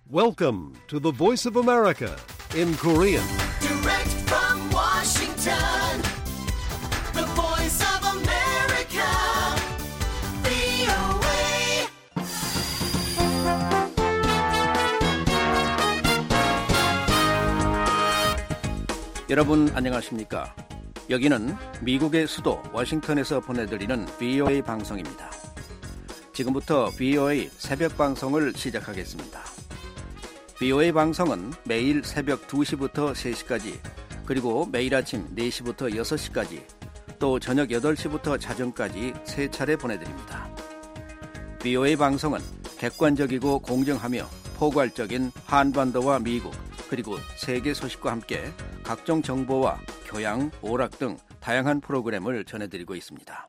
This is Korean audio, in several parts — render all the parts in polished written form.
Welcome to the Voice of America in Korean. Direct from Washington, the Voice of America, VOA. 여러분 안녕하십니까? 여기는 미국의 수도 워싱턴에서 보내드리는 VOA 방송입니다. 지금부터 VOA 새벽 방송을 시작하겠습니다. VOA 방송은 매일 새벽 2시부터 3시까지, 그리고 매일 아침 4시부터 6시까지, 또 저녁 8시부터 자정까지 3차례 보내드립니다. VOA 방송은 객관적이고 공정하며 포괄적인 한반도와 미국, 그리고 세계 소식과 함께 각종 정보와 교양, 오락 등 다양한 프로그램을 전해드리고 있습니다.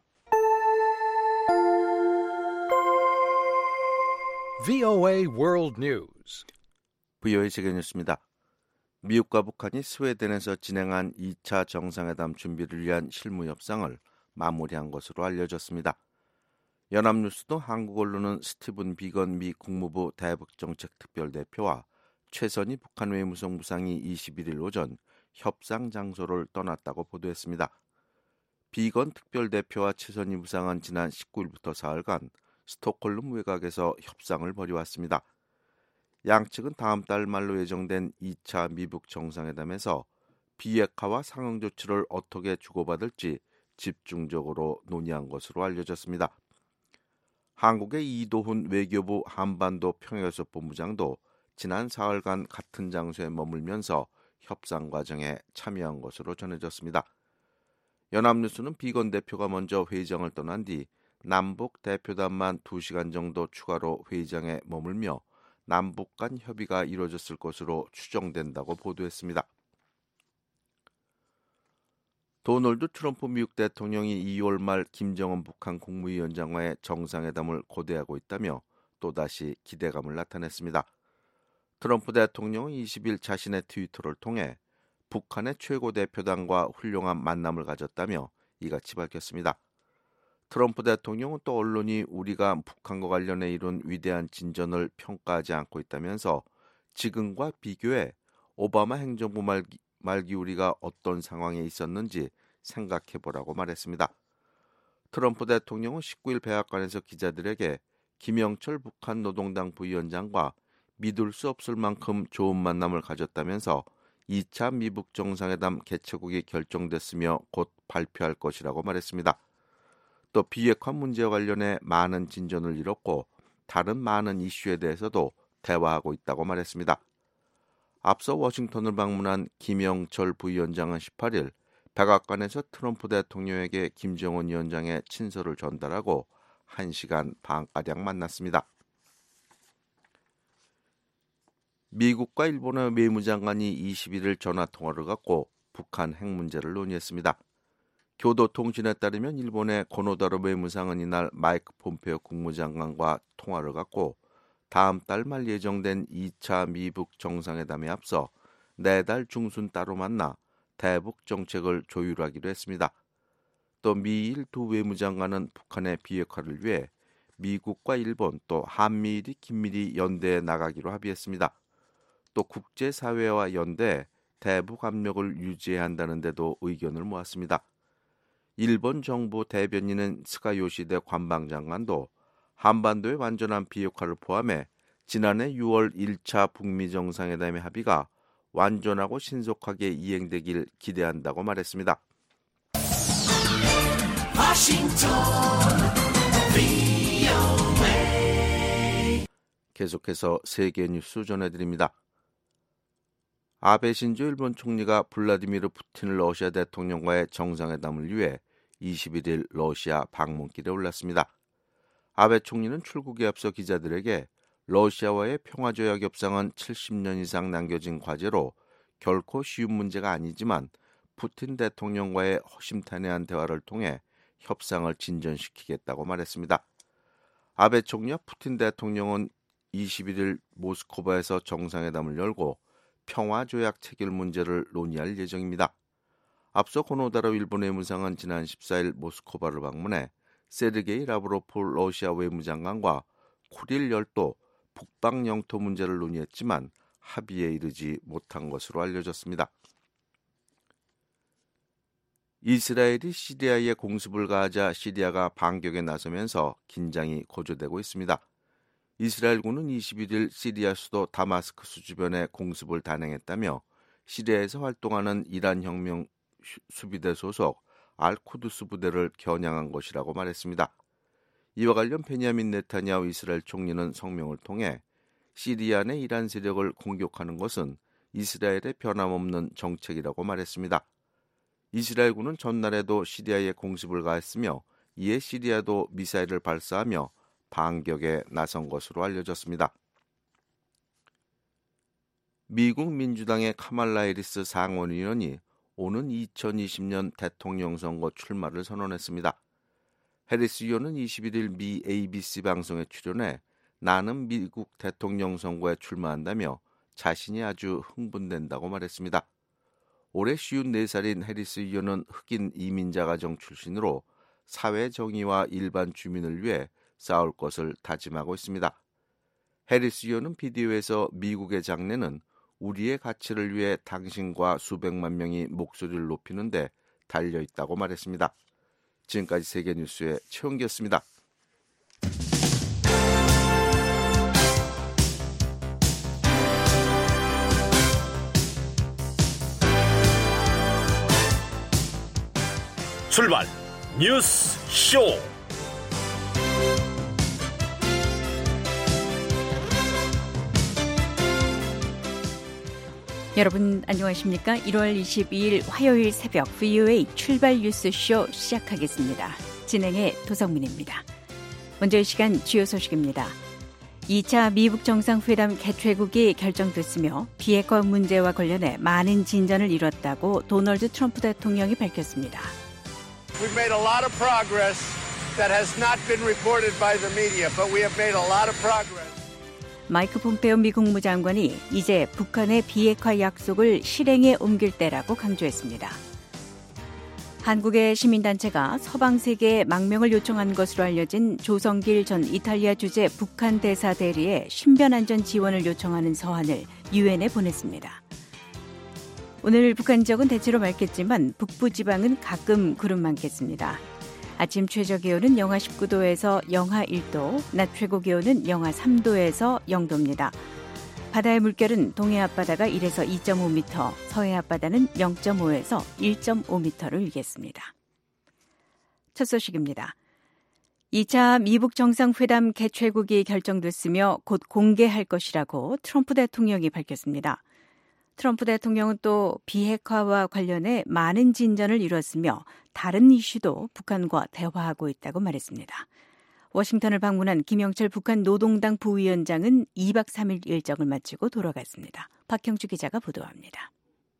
VOA World News. VOA 세계 뉴스입니다. 미국과 북한이 스웨덴에서 진행한 2차 정상회담 준비를 위한 실무 협상을 마무리한 것으로 알려졌습니다. 연합뉴스도 한국 언론은 스티븐 비건 미 국무부 대북정책특별대표와 최선희 북한 외무성 부상이 21일 오전 협상 장소를 떠났다고 보도했습니다. 비건 특별대표와 최선희 부상은 지난 19일부터 사흘간 스톡홀름 외곽에서 협상을 벌여왔습니다. 양측은 다음 달 말로 예정된 2차 미북 정상회담에서 비핵화와 상응 조치를 어떻게 주고받을지 집중적으로 논의한 것으로 알려졌습니다. 한국의 이도훈 외교부 한반도 평화교섭 본부장도 지난 사흘간 같은 장소에 머물면서 협상 과정에 참여한 것으로 전해졌습니다. 연합뉴스는 비건 대표가 먼저 회의장을 떠난 뒤 남북 대표단만 2시간 정도 추가로 회의장에 머물며 남북 간 협의가 이루어졌을 것으로 추정된다고 보도했습니다. 도널드 트럼프 미국 대통령이 2월 말 김정은 북한 국무위원장과의 정상회담을 고대하고 있다며 또다시 기대감을 나타냈습니다. 트럼프 대통령은 20일 자신의 트위터를 통해 북한의 최고 대표단과 훌륭한 만남을 가졌다며 이같이 밝혔습니다. 트럼프 대통령은 또 언론이 우리가 북한과 관련해 이룬 위대한 진전을 평가하지 않고 있다면서 지금과 비교해 오바마 행정부 말기 우리가 어떤 상황에 있었는지 생각해보라고 말했습니다. 트럼프 대통령은 19일 백악관에서 기자들에게 김영철 북한 노동당 부위원장과 믿을 수 없을 만큼 좋은 만남을 가졌다면서 2차 미북 정상회담 개최국이 결정됐으며 곧 발표할 것이라고 말했습니다. 또 비핵화 문제와 관련해 많은 진전을 이뤘고 다른 많은 이슈에 대해서도 대화하고 있다고 말했습니다. 앞서 워싱턴을 방문한 김영철 부위원장은 18일 백악관에서 트럼프 대통령에게 김정은 위원장의 친서를 전달하고 1시간 반가량 만났습니다. 미국과 일본의 외무장관이 21일 전화통화를 갖고 북한 핵 문제를 논의했습니다. 교도통신에 따르면 일본의 고노다로 외무상은 이날 마이크 폼페오 국무장관과 통화를 갖고 다음 달 말 예정된 2차 미북 정상회담에 앞서 내달 중순 따로 만나 대북 정책을 조율하기로 했습니다. 또 미일 두 외무장관은 북한의 비핵화를 위해 미국과 일본 또 한미일이 긴밀히 연대해 나가기로 합의했습니다. 또 국제사회와 연대해 대북 압력을 유지해야 한다는 데도 의견을 모았습니다. 일본 정부 대변인은 스가 요시대 관방장관도 한반도의 완전한 비핵화를 포함해 지난해 6월 1차 북미 정상회담의 합의가 완전하고 신속하게 이행되길 기대한다고 말했습니다. 계속해서 세계 뉴스 전해드립니다. 아베 신조 일본 총리가 블라디미르 푸틴 러시아 대통령과의 정상회담을 위해 21일 러시아 방문길에 올랐습니다. 아베 총리는 출국에 앞서 기자들에게 러시아와의 평화조약 협상은 70년 이상 남겨진 과제로 결코 쉬운 문제가 아니지만 푸틴 대통령과의 허심탄회한 대화를 통해 협상을 진전시키겠다고 말했습니다. 아베 총리와 푸틴 대통령은 21일 모스크바에서 정상회담을 열고 평화조약 체결 문제를 논의할 예정입니다. 앞서 고노다로 일본 외무상은 지난 14일 모스크바를 방문해 세르게이 라브로프 러시아 외무장관과 쿠릴 열도 북방 영토 문제를 논의했지만 합의에 이르지 못한 것으로 알려졌습니다. 이스라엘이 시리아에 공습을 가하자 시리아가 반격에 나서면서 긴장이 고조되고 있습니다. 이스라엘군은 21일 시리아 수도 다마스커스 주변에 공습을 단행했다며 시리아에서 활동하는 이란 혁명 수비대 소속 알쿠두스 부대를 겨냥한 것이라고 말했습니다. 이와 관련 베냐민 네타냐후 이스라엘 총리는 성명을 통해 시리아 내 이란 세력을 공격하는 것은 이스라엘의 변함없는 정책이라고 말했습니다. 이스라엘군은 전날에도 시리아에 공습을 가했으며 이에 시리아도 미사일을 발사하며 반격에 나선 것으로 알려졌습니다. 미국 민주당의 카말라 해리스 상원의원이 오는 2020년 대통령 선거 출마를 선언했습니다. 해리스 의원은 21일 미 ABC 방송에 출연해 나는 미국 대통령 선거에 출마한다며 자신이 아주 흥분된다고 말했습니다. 올해 54살인 해리스 의원은 흑인 이민자 가정 출신으로 사회 정의와 일반 주민을 위해 싸울 것을 다짐하고 있습니다. 해리스 의원은 비디오에서 미국의 장래는 우리의 가치를 위해 당신과 수백만 명이 목소리를 높이는 데 달려있다고 말했습니다. 지금까지 세계뉴스의 최원기였습니다. 출발 뉴스 쇼. 여러분 안녕하십니까? 1월 22일 화요일 새벽 VOA 출발 뉴스쇼 시작하겠습니다. 진행의 도성민입니다. 먼저 이 시간 주요 소식입니다. 2차 미북 정상회담 개최국이 결정됐으며 비핵화 문제와 관련해 많은 진전을 이뤘다고 도널드 트럼프 대통령이 밝혔습니다. We've made a lot of progress that has not been reported by the media, but we have made a lot of progress. 마이크 폼페오 미국 국무장관이 이제 북한의 비핵화 약속을 실행에 옮길 때라고 강조했습니다. 한국의 시민단체가 서방 세계에 망명을 요청한 것으로 알려진 조성길 전 이탈리아 주재 북한 대사 대리에 신변안전 지원을 요청하는 서한을 유엔에 보냈습니다. 오늘 북한 지역은 대체로 맑겠지만 북부지방은 가끔 구름 많겠습니다. 아침 최저기온은 영하 19도에서 영하 1도, 낮 최고기온은 영하 3도에서 0도입니다. 바다의 물결은 동해 앞바다가 1에서 2.5m, 서해 앞바다는 0.5에서 1.5m를 일겠습니다. 첫 소식입니다. 2차 미북 정상회담 개최국이 결정됐으며 곧 공개할 것이라고 트럼프 대통령이 밝혔습니다. 트럼프 대통령은 또 비핵화와 관련해 많은 진전을 이뤘으며 다른 이슈도 북한과 대화하고 있다고 말했습니다. 워싱턴을 방문한 김영철 북한 노동당 부위원장은 2박 3일 일정을 마치고 돌아갔습니다. 박형주 기자가 보도합니다.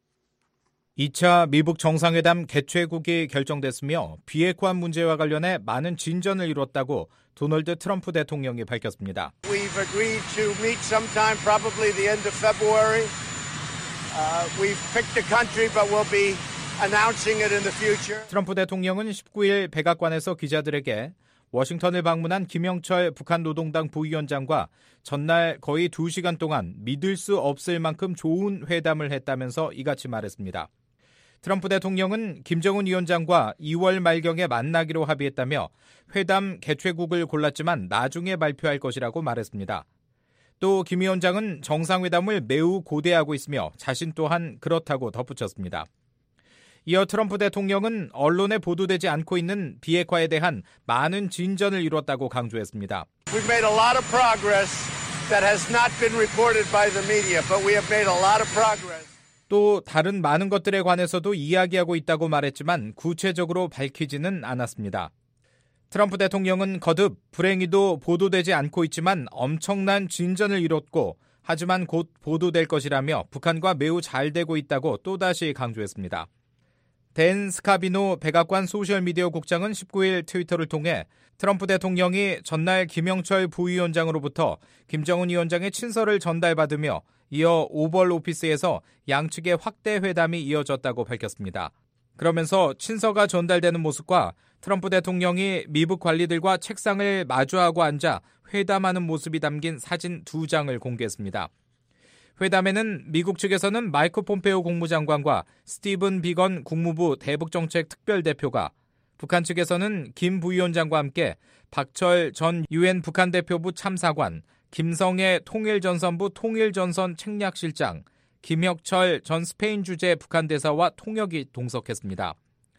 2차 미북 정상회담 개최국이 결정됐으며 비핵화 문제와 관련해 많은 진전을 이뤘다고 도널드 트럼프 대통령이 밝혔습니다. We've agreed to meet sometime, probably the end of February. We've picked a country, but we'll be announcing it in the future. 트럼프 대통령은 19일 백악관에서 기자들에게 워싱턴을 방문한 김영철 북한 노동당 부위원장과 전날 거의 2시간 동안 믿을 수 없을 만큼 좋은 회담을 했다면서 이같이 말했습니다. 트럼프 대통령은 김정은 위원장과 2월 말경에 만나기로 합의했다며 회담 개최국을 골랐지만 나중에 발표할 것이라고 말했습니다. 또 김 위원장은 정상회담을 매우 고대하고 있으며 자신 또한 그렇다고 덧붙였습니다. 이어 트럼프 대통령은 언론에 보도되지 않고 있는 비핵화에 대한 많은 진전을 이뤘다고 강조했습니다. We've made a lot of progress that has not been reported by the media, but we have made a lot of progress. 또 다른 많은 것들에 관해서도 이야기하고 있다고 말했지만 구체적으로 밝히지는 않았습니다. 트럼프 대통령은 거듭 불행히도 보도되지 않고 있지만 엄청난 진전을 이뤘고 하지만 곧 보도될 것이라며 북한과 매우 잘 되고 있다고 또다시 강조했습니다. 댄 스카비노 백악관 소셜미디어 국장은 19일 트위터를 통해 트럼프 대통령이 전날 김영철 부위원장으로부터 김정은 위원장의 친서를 전달받으며 이어 오벌 오피스에서 양측의 확대 회담이 이어졌다고 밝혔습니다. 그러면서 친서가 전달되는 모습과 트럼프 대통령이 미북 관리들과 책상을 마주하고 앉아 회담하는 모습이 담긴 사진 2장을 공개했습니다. 회담에는 미국 측에서는 마이크 폼페오 국무장관과 스티븐 비건 국무부 대북정책 특별대표가, 북한 측에서는 김 부위원장과 함께 박철 전 유엔 북한 대표부 참사관, 김성애 통일전선부 통일전선 책략실장, 김혁철 전 스페인 주재 북한 대사와 통역이 동석했습니다.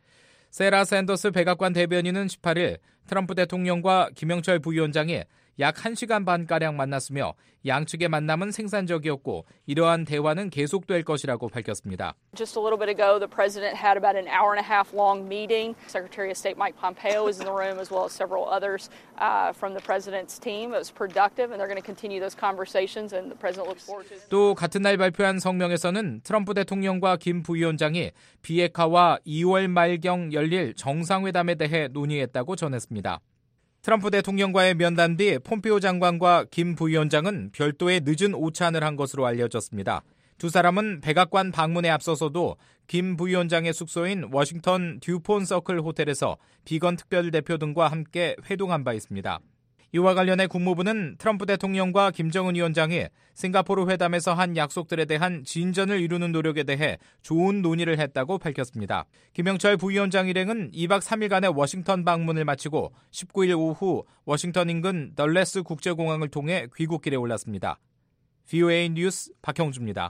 세라 샌더스 백악관 대변인은 18일 트럼프 대통령과 김영철 부위원장이 약 1시간 반가량 만났으며 양측의 만남은 생산적이었고 이러한 대화는 계속될 것이라고 밝혔습니다. Just a little bit ago, the president had about an hour and a half long meeting. Secretary of State Mike Pompeo was in the room as well as several others from the president's team. It was productive and they're going to continue those conversations and the president looks forward to it. 또 같은 날 발표한 성명에서는 트럼프 대통령과 김 부위원장이 비핵화와 2월 말경 열릴 정상회담에 대해 논의했다고 전했습니다. 트럼프 대통령과의 면담 뒤 폼페오 장관과 김 부위원장은 별도의 늦은 오찬을 한 것으로 알려졌습니다. 두 사람은 백악관 방문에 앞서서도 김 부위원장의 숙소인 워싱턴 듀폰 서클 호텔에서 비건 특별대표 등과 함께 회동한 바 있습니다. 이와 관련해 국무부는 트럼프 대통령과 김정은 위원장이 싱가포르 회담에서 한 약속들에 대한 진전을 이루는 노력에 대해 좋은 논의를 했다고 밝혔습니다. 김영철 부위원장 일행은 2박 3일간의 워싱턴 방문을 마치고 19일 오후 워싱턴 인근 덜레스 국제공항을 통해 귀국길에 올랐습니다. VOA 뉴스 박형주입니다.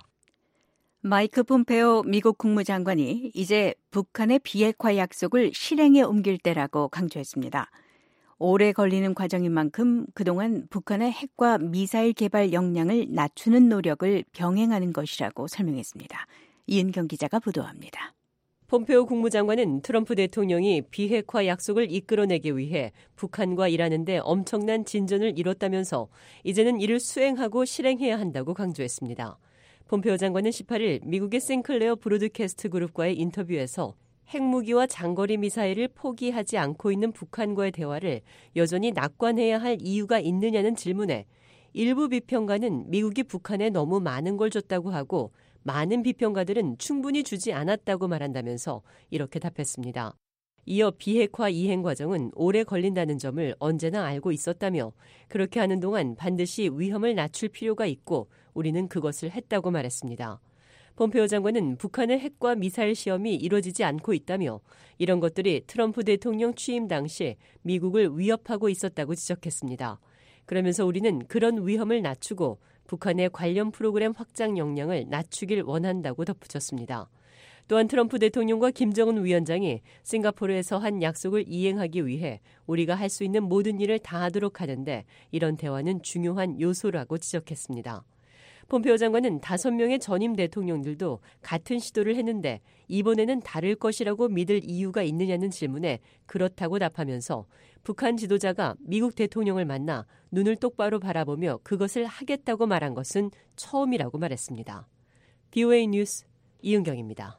마이크 폼페오 미국 국무장관이 이제 북한의 비핵화 약속을 실행에 옮길 때라고 강조했습니다. 오래 걸리는 과정인 만큼 그동안 북한의 핵과 미사일 개발 역량을 낮추는 노력을 병행하는 것이라고 설명했습니다. 이은경 기자가 보도합니다. 폼페오 국무장관은 트럼프 대통령이 비핵화 약속을 이끌어내기 위해 북한과 일하는 데 엄청난 진전을 이뤘다면서 이제는 이를 수행하고 실행해야 한다고 강조했습니다. 폼페오 장관은 18일 미국의 싱클레어 브로드캐스트 그룹과의 인터뷰에서 핵무기와 장거리 미사일을 포기하지 않고 있는 북한과의 대화를 여전히 낙관해야 할 이유가 있느냐는 질문에 일부 비평가는 미국이 북한에 너무 많은 걸 줬다고 하고 많은 비평가들은 충분히 주지 않았다고 말한다면서 이렇게 답했습니다. 이어 비핵화 이행 과정은 오래 걸린다는 점을 언제나 알고 있었다며 그렇게 하는 동안 반드시 위험을 낮출 필요가 있고 우리는 그것을 했다고 말했습니다. 폼페오 장관은 북한의 핵과 미사일 시험이 이루어지지 않고 있다며 이런 것들이 트럼프 대통령 취임 당시 미국을 위협하고 있었다고 지적했습니다. 그러면서 우리는 그런 위험을 낮추고 북한의 관련 프로그램 확장 역량을 낮추길 원한다고 덧붙였습니다. 또한 트럼프 대통령과 김정은 위원장이 싱가포르에서 한 약속을 이행하기 위해 우리가 할 수 있는 모든 일을 다하도록 하는데 이런 대화는 중요한 요소라고 지적했습니다. 폼페오 장관은 5명의 전임 대통령들도 같은 시도를 했는데 이번에는 다를 것이라고 믿을 이유가 있느냐는 질문에 그렇다고 답하면서 북한 지도자가 미국 대통령을 만나 눈을 똑바로 바라보며 그것을 하겠다고 말한 것은 처음이라고 말했습니다. VOA 뉴스 이은경입니다.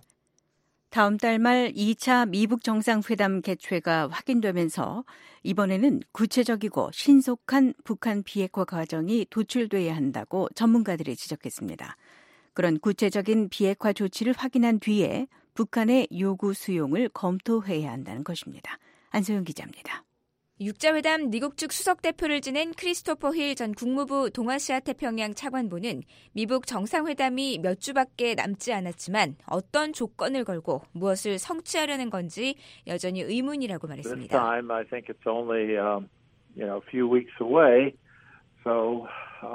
다음 달 말 2차 미북 정상회담 개최가 확인되면서 이번에는 구체적이고 신속한 북한 비핵화 과정이 도출돼야 한다고 전문가들이 지적했습니다. 그런 구체적인 비핵화 조치를 확인한 뒤에 북한의 요구 수용을 검토해야 한다는 것입니다. 안소영 기자입니다. 6자 회담 미국 측 수석 대표를 지낸 크리스토퍼 힐 전 국무부 동아시아 태평양 차관보는 미북 정상회담이 몇 주밖에 남지 않았지만 어떤 조건을 걸고 무엇을 성취하려는 건지 여전히 의문이라고 말했습니다. This time I think it's only a few weeks away. So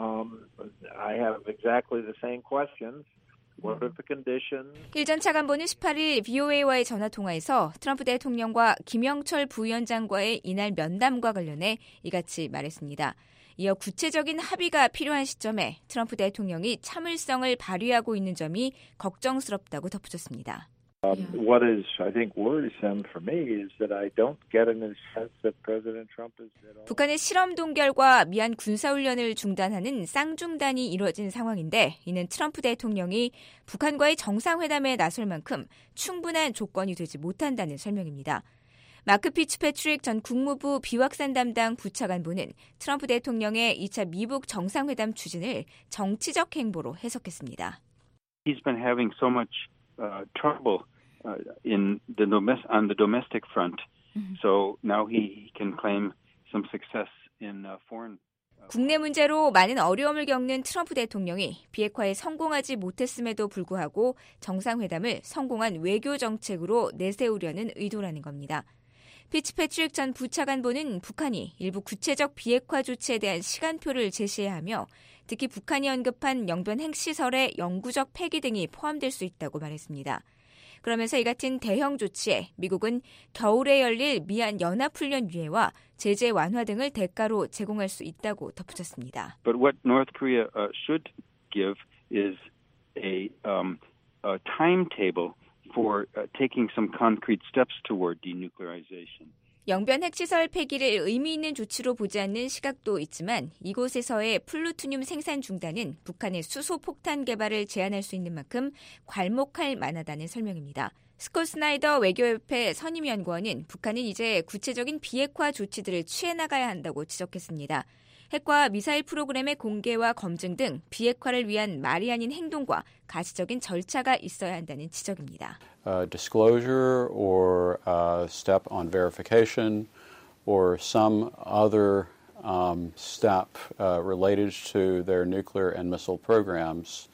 I have exactly the same questions. What are the conditions? 힐 전 차관보는 18일 VOA와의 전화통화에서 트럼프 대통령과 김영철 부위원장과의 이날 면담과 관련해 이같이 말했습니다. 이어 구체적인 합의가 필요한 시점에 트럼프 대통령이 참을성을 발휘하고 있는 점이 걱정스럽다고 덧붙였습니다. What is, I think, worrisome for me is that I don't get any sense that President Trump is at all. 북한의 실험 동결과 미한 군사훈련을 중단하는 쌍중단이 이루어진 상황인데 이는 트럼프 대통령이 북한과의 정상회담에 나설 만큼 충분한 조건이 되지 못한다는 설명입니다. 마크 피츠패트릭 전 국무부 비확산 담당 부차관보는 트럼프 대통령의 2차 미북 정상회담 추진을 정치적 행보로 해석했습니다. He's been having so much trouble on the domestic front. So now he can claim some success in foreign. 국내 문제로 많은 어려움을 겪는 트럼프 대통령이 비핵화에 성공하지 못했음에도 불구하고 정상회담을 성공한 외교 정책으로 내세우려는 의도라는 겁니다. 피츠패트릭 전 부차관보는 북한이 일부 구체적 비핵화 조치에 대한 시간표를 제시해야 하며 특히 북한이 언급한 영변 핵시설의 영구적 폐기 등이 포함될 수 있다고 말했습니다. 그러면서 이 같은 대형 조치에 미국은 겨울에 열릴 미한 연합훈련 유예와 제재 완화 등을 대가로 제공할 수 있다고 덧붙였습니다. But what North Korea should give is a timetable for taking some concrete steps toward denuclearization. 영변 핵시설 폐기를 의미 있는 조치로 보지 않는 시각도 있지만 이곳에서의 플루토늄 생산 중단은 북한의 수소폭탄 개발을 제한할 수 있는 만큼 괄목할 만하다는 설명입니다. 스콧 스나이더 외교협회 선임연구원은 북한은 이제 구체적인 비핵화 조치들을 취해 나가야 한다고 지적했습니다. 핵과 미사일 프로그램의 공개와 검증 등 비핵화를 위한 말이 아닌 행동과 가시적인 절차가 있어야 한다는 지적입니다. Disclosure or step on verification or some other step related to their nuclear and missile programs.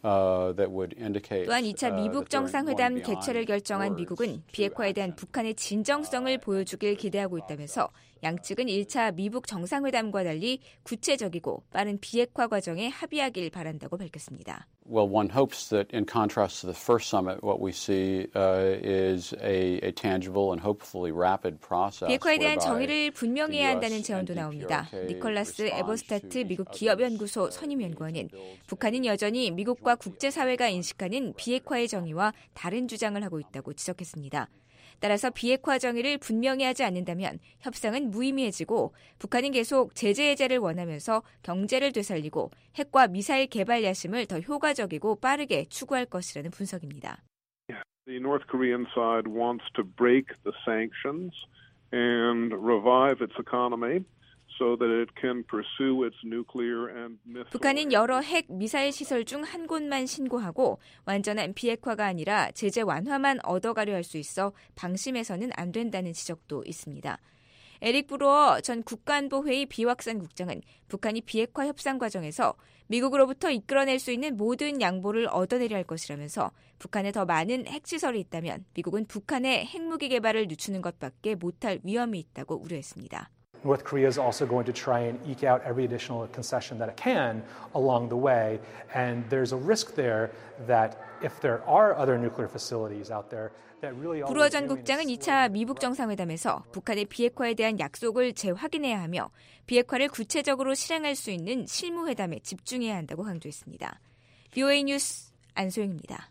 또한 2차 미북 정상회담 개최를 결정한 미국은 비핵화에 대한 북한의 진정성을 보여주길 기대하고 있다면서 양측은 1차 미북 정상회담과 달리 구체적이고 빠른 비핵화 과정에 합의하길 바란다고 밝혔습니다. Well, one hopes that in contrast to the first summit, what we see is a tangible and hopefully rapid process. 비핵화에 대한 정의를 분명히 해야 한다는 제언도 나옵니다. 니콜라스 에버스타트 미국 기업연구소 선임연구원은 북한은 여전히 미국과 국제사회가 인식하는 비핵화의 정의와 다른 주장을 하고 있다고 지적했습니다. 따라서 비핵화 정의를 분명히 하지 않는다면 협상은 무의미해지고 북한은 계속 제재 해제를 원하면서 경제를 되살리고 핵과 미사일 개발 야심을 더 효과적이고 빠르게 추구할 것이라는 분석입니다. The North Korean side wants to break the sanctions and revive its economy. So that it can pursue its nuclear and missile. 북한은 여러 핵 미사일 시설 중 한 곳만 신고하고 완전한 비핵화가 아니라 제재 완화만 얻어가려 할 수 있어 방심해서는 안 된다는 지적도 있습니다. 에릭 브로어 전 국가안보회의 비확산 국장은 북한이 비핵화 협상 과정에서 미국으로부터 이끌어낼 수 있는 모든 양보를 얻어내려 할 것이라면서 북한에 더 많은 핵시설이 있다면 미국은 북한의 핵무기 개발을 늦추는 것밖에 못할 위험이 있다고 우려했습니다. North Korea is also going to try and eke out every additional concession that it can along the way, and there's a risk there that if there are other nuclear facilities out there, that really all. 브루어 전 국장은 2차 미북 정상회담에서 북한의 비핵화에 대한 약속을 재확인해야 하며 비핵화를 구체적으로 실행할 수 있는 실무회담에 집중해야 한다고 강조했습니다. VOA 뉴스 안소영입니다.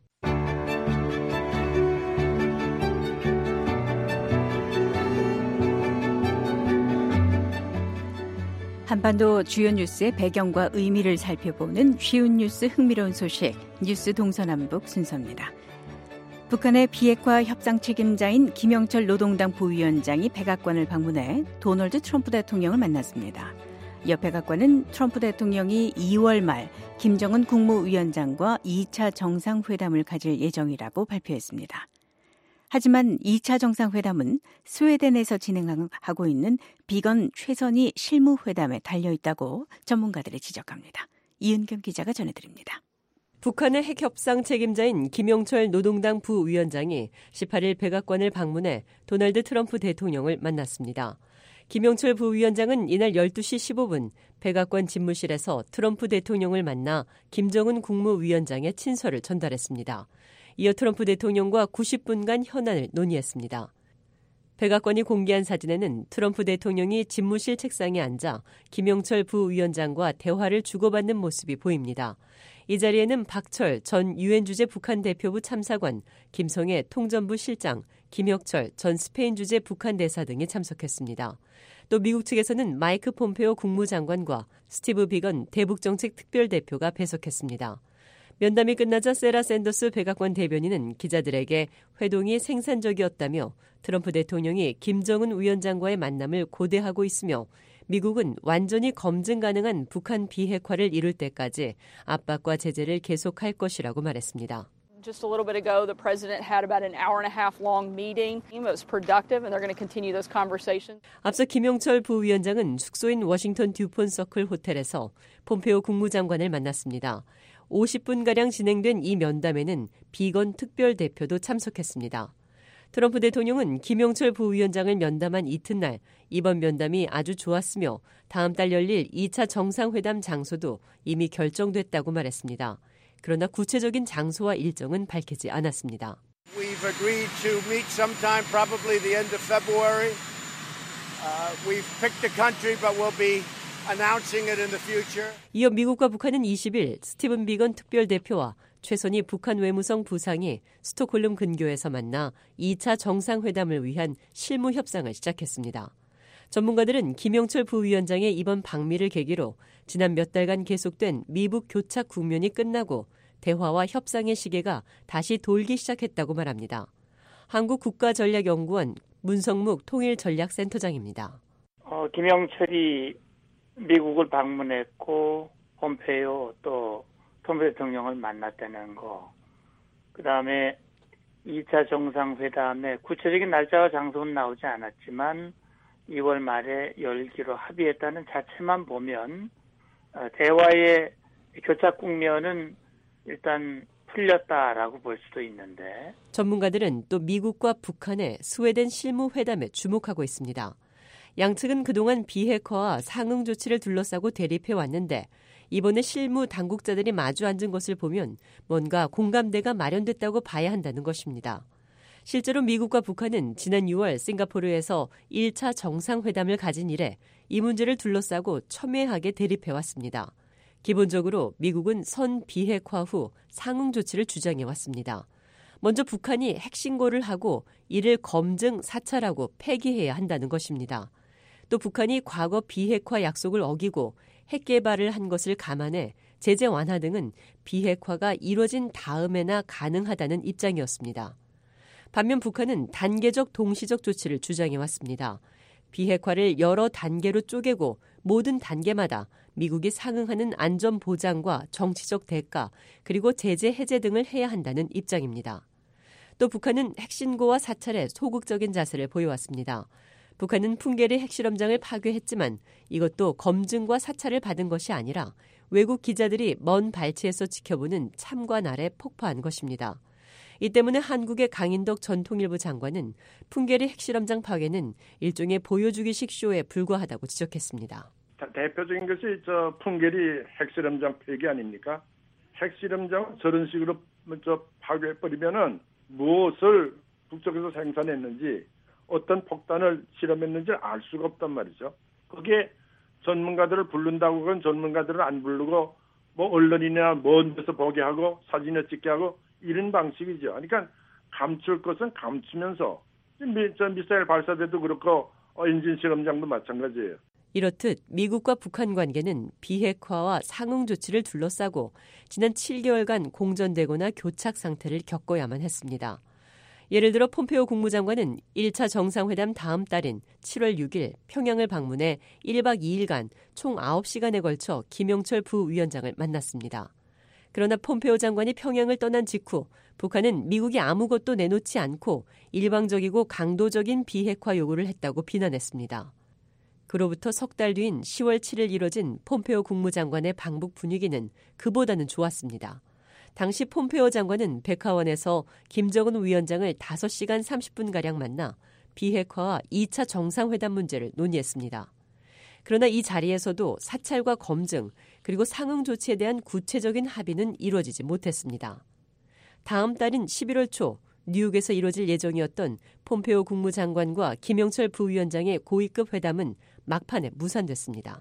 한반도 주요 뉴스의 배경과 의미를 살펴보는 쉬운 뉴스 흥미로운 소식 뉴스 동서남북 순서입니다. 북한의 비핵화 협상 책임자인 김영철 노동당 부위원장이 백악관을 방문해 도널드 트럼프 대통령을 만났습니다. 이어 백악관은 트럼프 대통령이 2월 말 김정은 국무위원장과 2차 정상회담을 가질 예정이라고 발표했습니다. 하지만 2차 정상회담은 스웨덴에서 진행하고 있는 비건 최선희 실무회담에 달려있다고 전문가들이 지적합니다. 이은경 기자가 전해드립니다. 북한의 핵협상 책임자인 김영철 노동당 부위원장이 18일 백악관을 방문해 도널드 트럼프 대통령을 만났습니다. 김영철 부위원장은 이날 12시 15분 백악관 집무실에서 트럼프 대통령을 만나 김정은 국무위원장의 친서를 전달했습니다. 이어 트럼프 대통령과 90분간 현안을 논의했습니다. 백악관이 공개한 사진에는 트럼프 대통령이 집무실 책상에 앉아 김영철 부위원장과 대화를 주고받는 모습이 보입니다. 이 자리에는 박철 전 유엔 주재 북한 대표부 참사관, 김성애 통전부 실장, 김혁철 전 스페인 주재 북한 대사 등이 참석했습니다. 또 미국 측에서는 마이크 폼페오 국무장관과 스티브 비건 대북정책 특별대표가 배석했습니다. 면담이 끝나자 세라 샌더스 백악관 대변인은 기자들에게 회동이 생산적이었다며 트럼프 대통령이 김정은 위원장과의 만남을 고대하고 있으며 미국은 완전히 검증 가능한 북한 비핵화를 이룰 때까지 압박과 제재를 계속할 것이라고 말했습니다. Just a little bit ago, the president had about an hour and a half long meeting. It was productive, and they're going to continue those conversations. 앞서 김영철 부위원장은 숙소인 워싱턴 듀폰 서클 호텔에서 폼페오 국무장관을 만났습니다. 50분가량 진행된 이 면담에는 비건 특별대표도 참석했습니다. 트럼프 대통령은 김영철 부위원장을 면담한 이튿날 이번 면담이 아주 좋았으며 다음 달 열릴 2차 정상회담 장소도 이미 결정됐다고 말했습니다. 그러나 구체적인 장소와 일정은 밝히지 않았습니다. We've agreed to meet sometime, probably the end of February. We've picked a country, but we'll be announcing it in the future. 이어 미국과 북한은 20일 스티븐 비건 특별대표와 최선희 북한 외무성 부상이 스톡홀름 근교에서 만나 2차 정상회담을 위한 실무 협상을 시작했습니다. 전문가들은 김영철 부위원장의 이번 방미를 계기로 지난 몇 달간 계속된 미북 교착 국면이 끝나고 대화와 협상의 시계가 다시 돌기 시작했다고 말합니다. 한국국가전략연구원 문성묵 통일전략센터장입니다. 김영철이 미국을 방문했고 폼페이오 또 트럼프 대통령을 만났다는 거, 그다음에 2차 정상회담의 구체적인 날짜와 장소는 나오지 않았지만 2월 말에 열기로 합의했다는 자체만 보면 대화의 교착 국면은 일단 풀렸다라고 볼 수도 있는데, 전문가들은 또 미국과 북한의 스웨덴 실무회담에 주목하고 있습니다. 양측은 그동안 비핵화와 상응 조치를 둘러싸고 대립해왔는데 이번에 실무 당국자들이 마주 앉은 것을 보면 뭔가 공감대가 마련됐다고 봐야 한다는 것입니다. 실제로 미국과 북한은 지난 6월 싱가포르에서 1차 정상회담을 가진 이래 이 문제를 둘러싸고 첨예하게 대립해왔습니다. 기본적으로 미국은 선 비핵화 후 상응 조치를 주장해왔습니다. 먼저 북한이 핵신고를 하고 이를 검증, 사찰하고 폐기해야 한다는 것입니다. 또 북한이 과거 비핵화 약속을 어기고 핵 개발을 한 것을 감안해 제재 완화 등은 비핵화가 이뤄진 다음에나 가능하다는 입장이었습니다. 반면 북한은 단계적 동시적 조치를 주장해왔습니다. 비핵화를 여러 단계로 쪼개고 모든 단계마다 미국이 상응하는 안전 보장과 정치적 대가 그리고 제재 해제 등을 해야 한다는 입장입니다. 또 북한은 핵신고와 사찰에 소극적인 자세를 보여왔습니다. 북한은 풍계리 핵실험장을 파괴했지만 이것도 검증과 사찰을 받은 것이 아니라 외국 기자들이 먼 발치에서 지켜보는 참관 아래 폭파한 것입니다. 이 때문에 한국의 강인덕 전 통일부 장관은 풍계리 핵실험장 파괴는 일종의 보여주기식 쇼에 불과하다고 지적했습니다. 대표적인 것이 풍계리 핵실험장 폐기 아닙니까? 핵실험장 저런 식으로 파괴해버리면은 무엇을 북쪽에서 생산했는지 어떤 폭탄을 실험했는지 알 수가 없단 말이죠. 그게 전문가들을 부른다고 그건 전문가들을 안 부르고 뭐 언론이나 먼 데서 보게 하고 사진을 찍게 하고 이런 방식이죠. 그러니까 감출 것은 감추면서 미사일 발사대도 그렇고 엔진 실험장도 마찬가지예요. 이렇듯 미국과 북한 관계는 비핵화와 상응 조치를 둘러싸고 지난 7개월간 공전되거나 교착 상태를 겪어야만 했습니다. 예를 들어 폼페오 국무장관은 1차 정상회담 다음 달인 7월 6일 평양을 방문해 1박 2일간 총 9시간에 걸쳐 김영철 부위원장을 만났습니다. 그러나 폼페오 장관이 평양을 떠난 직후 북한은 미국이 아무것도 내놓지 않고 일방적이고 강도적인 비핵화 요구를 했다고 비난했습니다. 그로부터 석 달 뒤인 10월 7일 이뤄진 폼페오 국무장관의 방북 분위기는 그보다는 좋았습니다. 당시 폼페오 장관은 백화원에서 김정은 위원장을 5시간 30분가량 만나 비핵화와 2차 정상회담 문제를 논의했습니다. 그러나 이 자리에서도 사찰과 검증 그리고 상응 조치에 대한 구체적인 합의는 이루어지지 못했습니다. 다음 달인 11월 초 뉴욕에서 이뤄질 예정이었던 폼페오 국무장관과 김영철 부위원장의 고위급 회담은 막판에 무산됐습니다.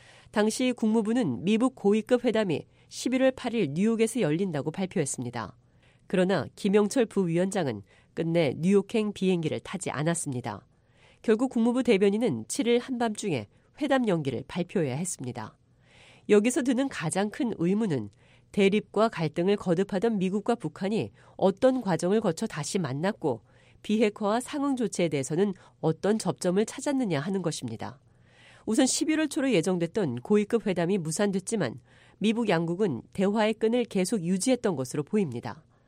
당시 국무부는 미북 고위급 회담이 11월 8일 뉴욕에서 열린다고 발표했습니다. 그러나 김영철 부위원장은 끝내 뉴욕행 비행기를 타지 않았습니다. 결국 국무부 대변인은 7일 한밤중에 회담 연기를 발표해야 했습니다. 여기서 드는 가장 큰 의문은 대립과 갈등을 거듭하던 미국과 북한이 어떤 과정을 거쳐 다시 만났고 비핵화와 상응 조치에 대해서는 어떤 접점을 찾았느냐 하는 것입니다. 우선 11월 초로 예정됐던 고위급 회담이 무산됐지만 미북 양국은 대화의 끈을 계속 유지했던 것으로 보입니다.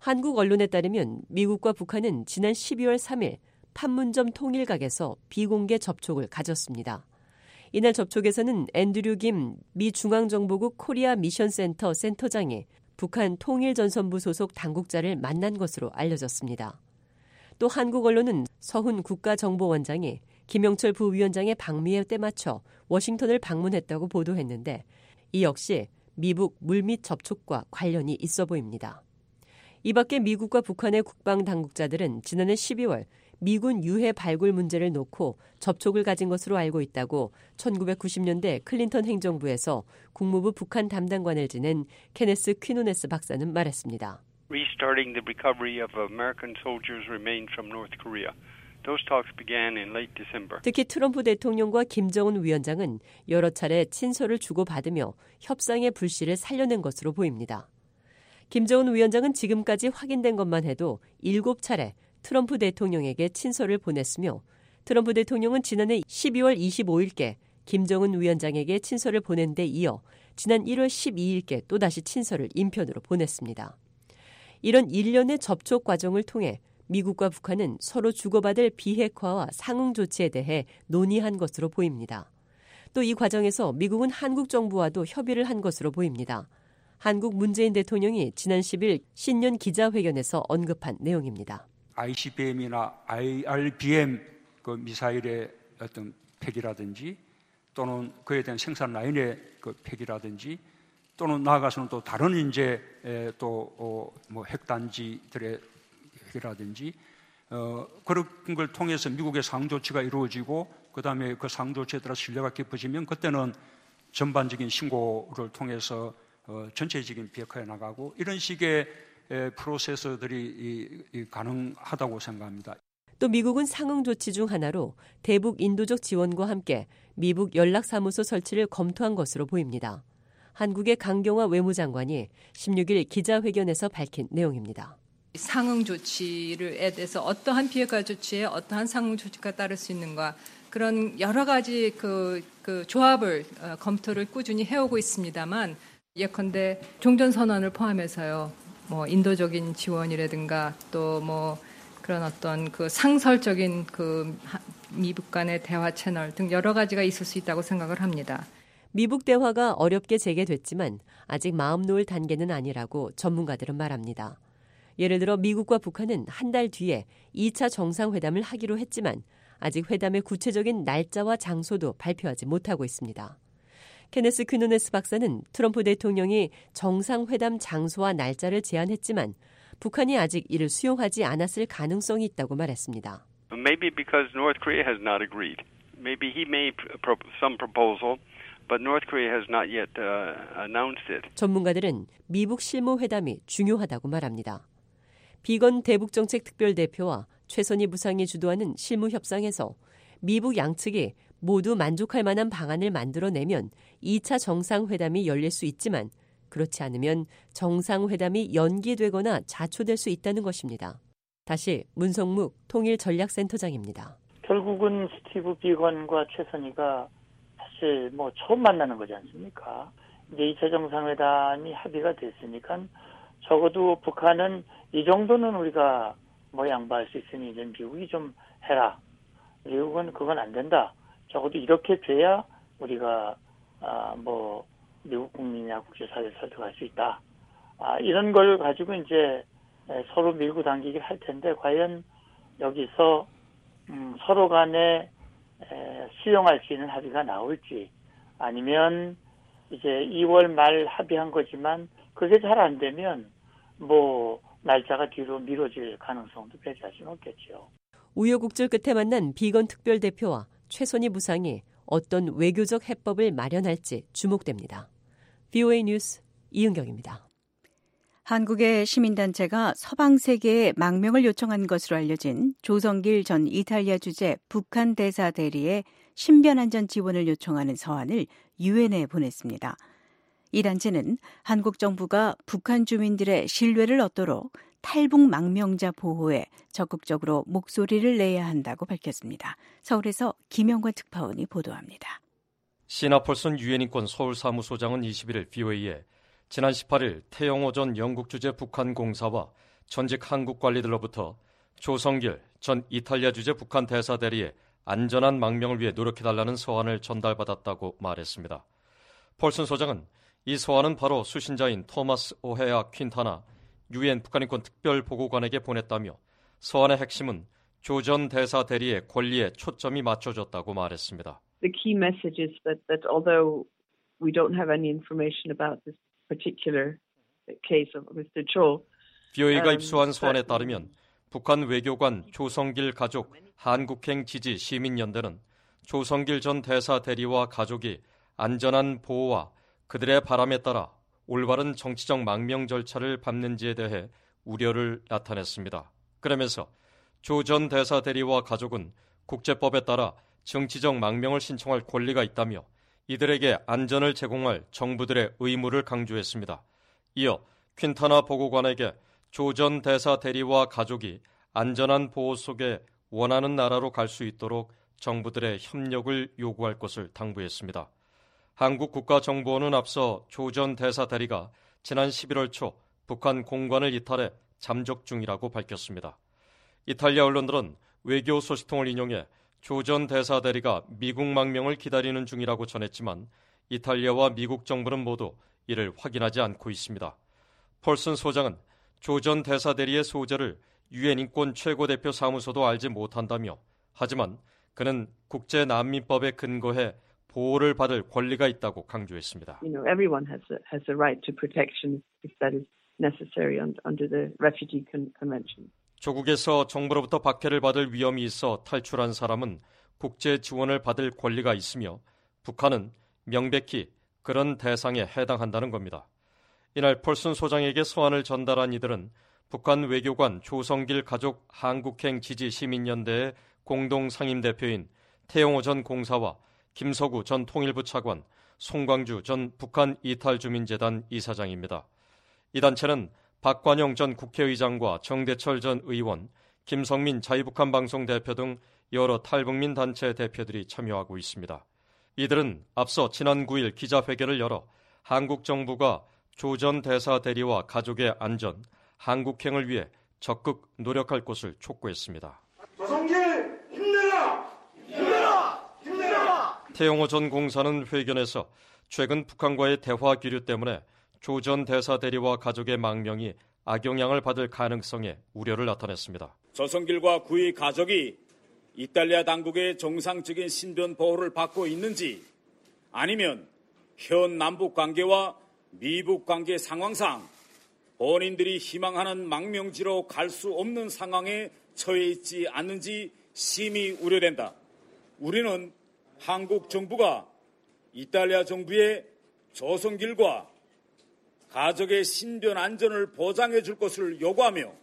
한국 언론에 따르면 미국과 북한은 지난 12월 3일 판문점 통일각에서 비공개 접촉을 가졌습니다. 이날 접촉에서는 앤드류 김 미 중앙정보국 코리아 미션센터 센터장이 북한 통일전선부 소속 당국자를 만난 것으로 알려졌습니다. 또 한국 언론은 서훈 국가정보원장이 김영철 부위원장의 방미에 때맞춰 워싱턴을 방문했다고 보도했는데 이 역시 미북 물밑 접촉과 관련이 있어 보입니다. 이 밖에 미국과 북한의 국방당국자들은 지난해 12월 미군 유해 발굴 문제를 놓고 접촉을 가진 것으로 알고 있다고 1990년대 클린턴 행정부에서 국무부 북한 담당관을 지낸 케네스 퀴누네스 박사는 말했습니다. Restarting the recovery of American soldiers remained from North Korea. Those talks began in late December. 특히 트럼프 대통령과 김정은 위원장은 여러 차례 친서를 주고받으며 협상의 불씨를 살려낸 것으로 보입니다. 김정은 위원장은 지금까지 확인된 것만 해도 7차례 트럼프 대통령에게 친서를 보냈으며 트럼프 대통령은 지난해 12월 25일께 김정은 위원장에게 친서를 보낸 데 이어 지난 1월 12일께 또다시 친서를 인편으로 보냈습니다. 이런 일련의 접촉 과정을 통해 미국과 북한은 서로 주고받을 비핵화와 상응 조치에 대해 논의한 것으로 보입니다. 또 이 과정에서 미국은 한국 정부와도 협의를 한 것으로 보입니다. 한국 문재인 대통령이 지난 10일 신년 기자회견에서 언급한 내용입니다. ICBM이나 IRBM 그 미사일의 어떤 폐기라든지 또는 그에 대한 생산 라인의 그 폐기라든지 또는 나아가서는 또 다른 이제 또 뭐 핵단지들의 핵이라든지 그런 걸 통해서 미국의 상조치가 이루어지고 그다음에 그 상조치에 따라 신뢰가 깊어지면 그때는 전반적인 신고를 통해서 전체적인 비핵화에 나가고 이런 식의 프로세서들이 가능하다고 생각합니다. 또 미국은 상응 조치 중 하나로 대북 인도적 지원과 함께 미북 연락사무소 설치를 검토한 것으로 보입니다. 한국의 강경화 외무장관이 16일 기자회견에서 밝힌 내용입니다. 상응 조치에 대해서 어떠한 비핵화 조치에 어떠한 상응 조치가 따를 수 있는가 그런 여러 가지 그 조합을 검토를 꾸준히 해오고 있습니다만 예컨대 종전선언을 포함해서요. 뭐 인도적인 지원이라든가 또 뭐 그런 어떤 그 상설적인 그 미북 간의 대화 채널 등 여러 가지가 있을 수 있다고 생각을 합니다. 미북 대화가 어렵게 재개됐지만 아직 마음 놓을 단계는 아니라고 전문가들은 말합니다. 예를 들어 미국과 북한은 한 달 뒤에 2차 정상회담을 하기로 했지만 아직 회담의 구체적인 날짜와 장소도 발표하지 못하고 있습니다. 케네스 퀴누네스 박사는 트럼프 대통령이 정상회담 장소와 날짜를 제안했지만 북한이 아직 이를 수용하지 않았을 가능성이 있다고 말했습니다. Maybe because North Korea has not agreed. Maybe he made some proposal, but North Korea has not yet announced it. 전문가들은 미북 실무회담이 중요하다고 말합니다. 비건 대북정책특별대표와 최선희 부상이 주도하는 실무협상에서 미북 양측이 모두 만족할 만한 방안을 만들어내면 2차 정상회담이 열릴 수 있지만 그렇지 않으면 정상회담이 연기되거나 자초될 수 있다는 것입니다. 다시 문성묵 통일전략센터장입니다. 결국은 스티브 비건과 최선희가 사실 뭐 처음 만나는 거지 않습니까? 이제 2차 정상회담이 합의가 됐으니까 적어도 북한은 이 정도는 우리가 뭐 양보할 수 있으니 이제 미국이 좀 해라. 미국은 그건 안 된다. 적어도 이렇게 돼야 우리가 뭐 미국 국민이나 국제사회에 설득할 수 있다. 이런 걸 가지고 이제 서로 밀고 당기기를 할 텐데 과연 여기서 서로 간에 수용할 수 있는 합의가 나올지 아니면 이제 2월 말 합의한 거지만 그게 잘 안 되면 뭐 날짜가 뒤로 미뤄질 가능성도 배제할 수는 없겠죠. 우여곡절 끝에 만난 비건 특별대표와 최선희 부상이 어떤 외교적 해법을 마련할지 주목됩니다. VOA 뉴스 이은경입니다. 한국의 시민단체가 서방 세계에 망명을 요청한 것으로 알려진 조성길 전 이탈리아 주재 북한 대사 대리의 신변안전 지원을 요청하는 서한을 유엔에 보냈습니다. 이 단체는 한국 정부가 북한 주민들의 신뢰를 얻도록 탈북 망명자 보호에 적극적으로 목소리를 내야 한다고 밝혔습니다. 서울에서 김영관 특파원이 보도합니다. 시나 폴슨 유엔인권 서울사무소장은 21일 VOA에 지난 18일 태영호 전 영국 주재 북한 공사와 전직 한국 관리들로부터 조성길 전 이탈리아 주재 북한 대사 대리의 안전한 망명을 위해 노력해달라는 서한을 전달받았다고 말했습니다. 폴슨 소장은 이 서한은 바로 수신자인 토마스 오헤아 퀸타나 유엔 북한인권 특별보고관에게 보냈다며 서한의 핵심은 조 전 대사 대리의 권리에 초점이 맞춰졌다고 말했습니다. The key message is that although we don't have any information about this particular case of Mr. Cho, BOA가 입수한 서한에 따르면 북한 외교관 조성길 가족 한국행 지지 시민연대는 조성길 전 대사 대리와 가족이 안전한 보호와 그들의 바람에 따라 올바른 정치적 망명 절차를 밟는지에 대해 우려를 나타냈습니다. 그러면서 조 전 대사 대리와 가족은 국제법에 따라 정치적 망명을 신청할 권리가 있다며 이들에게 안전을 제공할 정부들의 의무를 강조했습니다. 이어 퀸타나 보고관에게 조 전 대사 대리와 가족이 안전한 보호 속에 원하는 나라로 갈 수 있도록 정부들의 협력을 요구할 것을 당부했습니다. 한국 국가정보원은 앞서 조 전 대사 대리가 지난 11월 초 북한 공관을 이탈해 잠적 중이라고 밝혔습니다. 이탈리아 언론들은 외교 소식통을 인용해 조 전 대사 대리가 미국 망명을 기다리는 중이라고 전했지만 이탈리아와 미국 정부는 모두 이를 확인하지 않고 있습니다. 폴슨 소장은 조 전 대사 대리의 소재를 유엔 인권 최고대표 사무소도 알지 못한다며 하지만 그는 국제 난민법에 근거해 보호를 받을 권리가 있다고 강조했습니다. Everyone has a right to protection if that is necessary under the Refugee Convention. 조국에서 정부로부터 박해를 받을 위험이 있어 탈출한 사람은 국제 지원을 받을 권리가 있으며 북한은 명백히 그런 대상에 해당한다는 겁니다. 이날 폴슨 소장에게 서한을 전달한 이들은 북한 외교관 조성길 가족 한국행 지지 시민연대의 공동 상임대표인 태영호 전 공사와 김서구 전 통일부 차관, 송광주 전 북한 이탈주민재단 이사장입니다. 이 단체는 박관영 전 국회의장과 정대철 전 의원, 김성민 자유북한 방송 대표 등 여러 탈북민 단체 대표들이 참여하고 있습니다. 이들은 앞서 지난 9일 기자회견을 열어 한국 정부가 조 전 대사 대리와 가족의 안전, 한국행을 위해 적극 노력할 것을 촉구했습니다. 조성길 힘내라! 힘내라! 힘내라! 태영호 전 공사는 회견에서 최근 북한과의 대화 기류 때문에 조 전 대사 대리와 가족의 망명이 악영향을 받을 가능성에 우려를 나타냈습니다. 조성길과 그의 가족이 이탈리아 당국의 정상적인 신변 보호를 받고 있는지 아니면 현 남북 관계와 미북 관계 상황상 본인들이 희망하는 망명지로 갈 수 없는 상황에 처해 있지 않는지 심히 우려된다. 우리는 한국 정부가 이탈리아 정부의 조성길과 가족의 신변 안전을 보장해 줄 것을 요구하며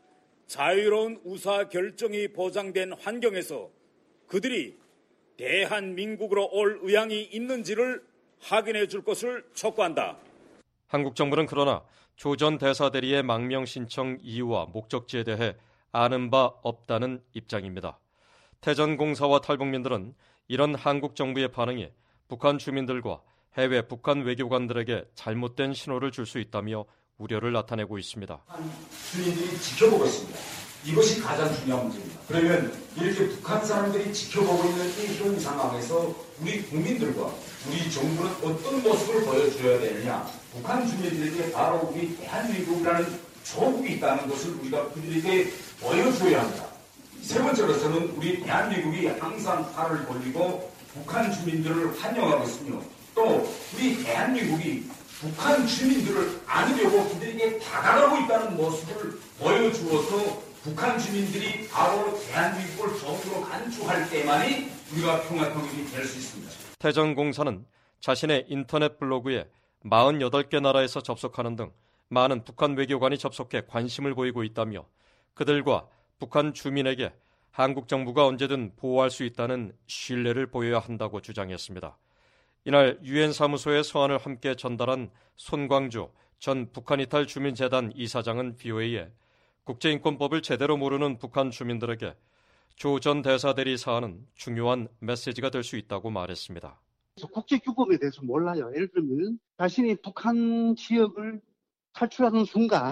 자유로운 의사결정이 보장된 환경에서 그들이 대한민국으로 올 의향이 있는지를 확인해 줄 것을 촉구한다. 한국 정부는 그러나 조 전 대사 대리의 망명 신청 이유와 목적지에 대해 아는 바 없다는 입장입니다. 태전 공사와 탈북민들은 이런 한국 정부의 반응이 북한 주민들과 해외 북한 외교관들에게 잘못된 신호를 줄 수 있다며 우려를 나타내고 있습니다. 주민들이 지켜보고 있습니다. 이것이 가장 중요한 문제입니다. 그러면 이렇게 북한 사람들이 지켜보고 있는 이 현 상황에서 우리 국민들과 우리 정부는 어떤 모습을 보여줘야 되느냐. 북한 주민들에게 바로 우리 대한민국이라는 조국이 있다는 것을 우리가 그들에게 보여줘야 합니다. 세 번째로서는 우리 대한민국이 항상 팔을 벌리고 북한 주민들을 환영하고 있으며 또 우리 대한민국이 북한 주민들을 안으려고 그들에게 다가가고 있다는 모습을 보여주어서 북한 주민들이 바로 대한민국을 정부로 간주할 때만이 우리가 평화통일이 될 수 있습니다. 태전공사는 자신의 인터넷 블로그에 48개 나라에서 접속하는 등 많은 북한 외교관이 접속해 관심을 보이고 있다며 그들과 북한 주민에게 한국 정부가 언제든 보호할 수 있다는 신뢰를 보여야 한다고 주장했습니다. 이날 유엔 사무소에 서한을 함께 전달한 손광주 전 북한 이탈 주민재단 이사장은 BOA에 국제인권법을 제대로 모르는 북한 주민들에게 조 전 대사 대리 사안은 중요한 메시지가 될 수 있다고 말했습니다. 국제규범에 대해서 몰라요. 예를 들면 자신이 북한 지역을 탈출하는 순간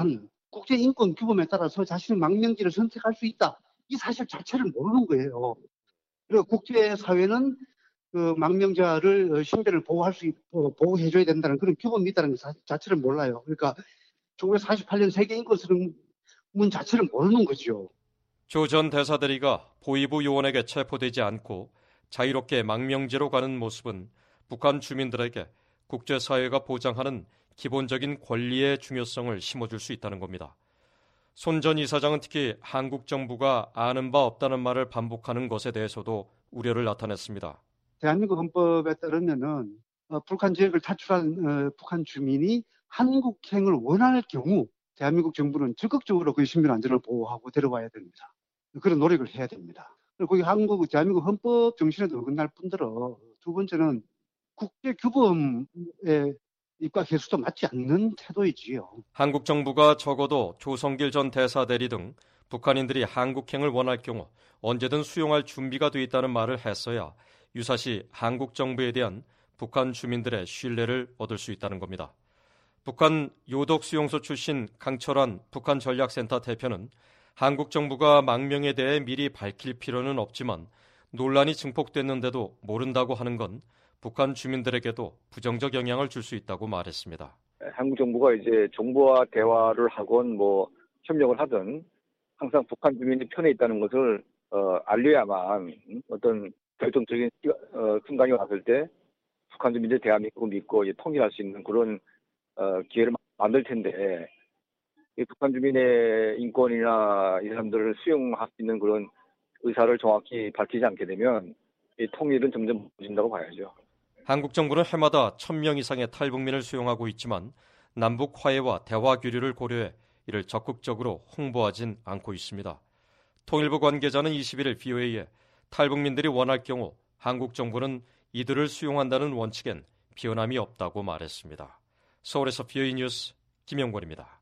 국제인권 규범에 따라서 자신의 망명지를 선택할 수 있다. 이 사실 자체를 모르는 거예요. 그리고 국제사회는 그 망명자를 신변을 보호해줘야 된다는 그런 규범이 있다는 것 자체를 몰라요. 그러니까 1948년 세계인권선언문 자체를 모르는 거죠. 조 전 대사대리가 보위부 요원에게 체포되지 않고 자유롭게 망명지로 가는 모습은 북한 주민들에게 국제사회가 보장하는 기본적인 권리의 중요성을 심어줄 수 있다는 겁니다. 손 전 이사장은 특히 한국 정부가 아는 바 없다는 말을 반복하는 것에 대해서도 우려를 나타냈습니다. 대한민국 헌법에 따르면은 북한 지역을 탈출한 북한 주민이 한국행을 원할 경우 대한민국 정부는 적극적으로 그 신변 안전을 보호하고 데려와야 됩니다. 그런 노력을 해야 됩니다. 그리고 대한민국 헌법 정신에도 어긋날 뿐더러 두 번째는 국제 규범에 입각해서도 맞지 않는 태도이지요. 한국 정부가 적어도 조성길 전 대사대리 등 북한인들이 한국행을 원할 경우 언제든 수용할 준비가 돼 있다는 말을 했어야 유사시 한국 정부에 대한 북한 주민들의 신뢰를 얻을 수 있다는 겁니다. 북한 요덕수용소 출신 강철환 북한 전략센터 대표는 한국 정부가 망명에 대해 미리 밝힐 필요는 없지만 논란이 증폭됐는데도 모른다고 하는 건 북한 주민들에게도 부정적 영향을 줄 수 있다고 말했습니다. 한국 정부가 이제 정부와 대화를 하건 협력을 하든 항상 북한 주민이 편에 있다는 것을 알려야만 어떤 결정적인 순간이 왔을 때 북한 주민들이 대한민국을 믿고 통일할 수 있는 그런 기회를 만들 텐데 이 북한 주민의 인권이나 이 사람들을 수용할 수 있는 그런 의사를 정확히 밝히지 않게 되면 이 통일은 점점 무너진다고 봐야죠. 한국 정부는 해마다 1,000명 이상의 탈북민을 수용하고 있지만 남북 화해와 대화 교류를 고려해 이를 적극적으로 홍보하진 않고 있습니다. 통일부 관계자는 21일 VOA에 탈북민들이 원할 경우 한국 정부는 이들을 수용한다는 원칙엔 변함이 없다고 말했습니다. 서울에서 VOA 뉴스 김영권입니다.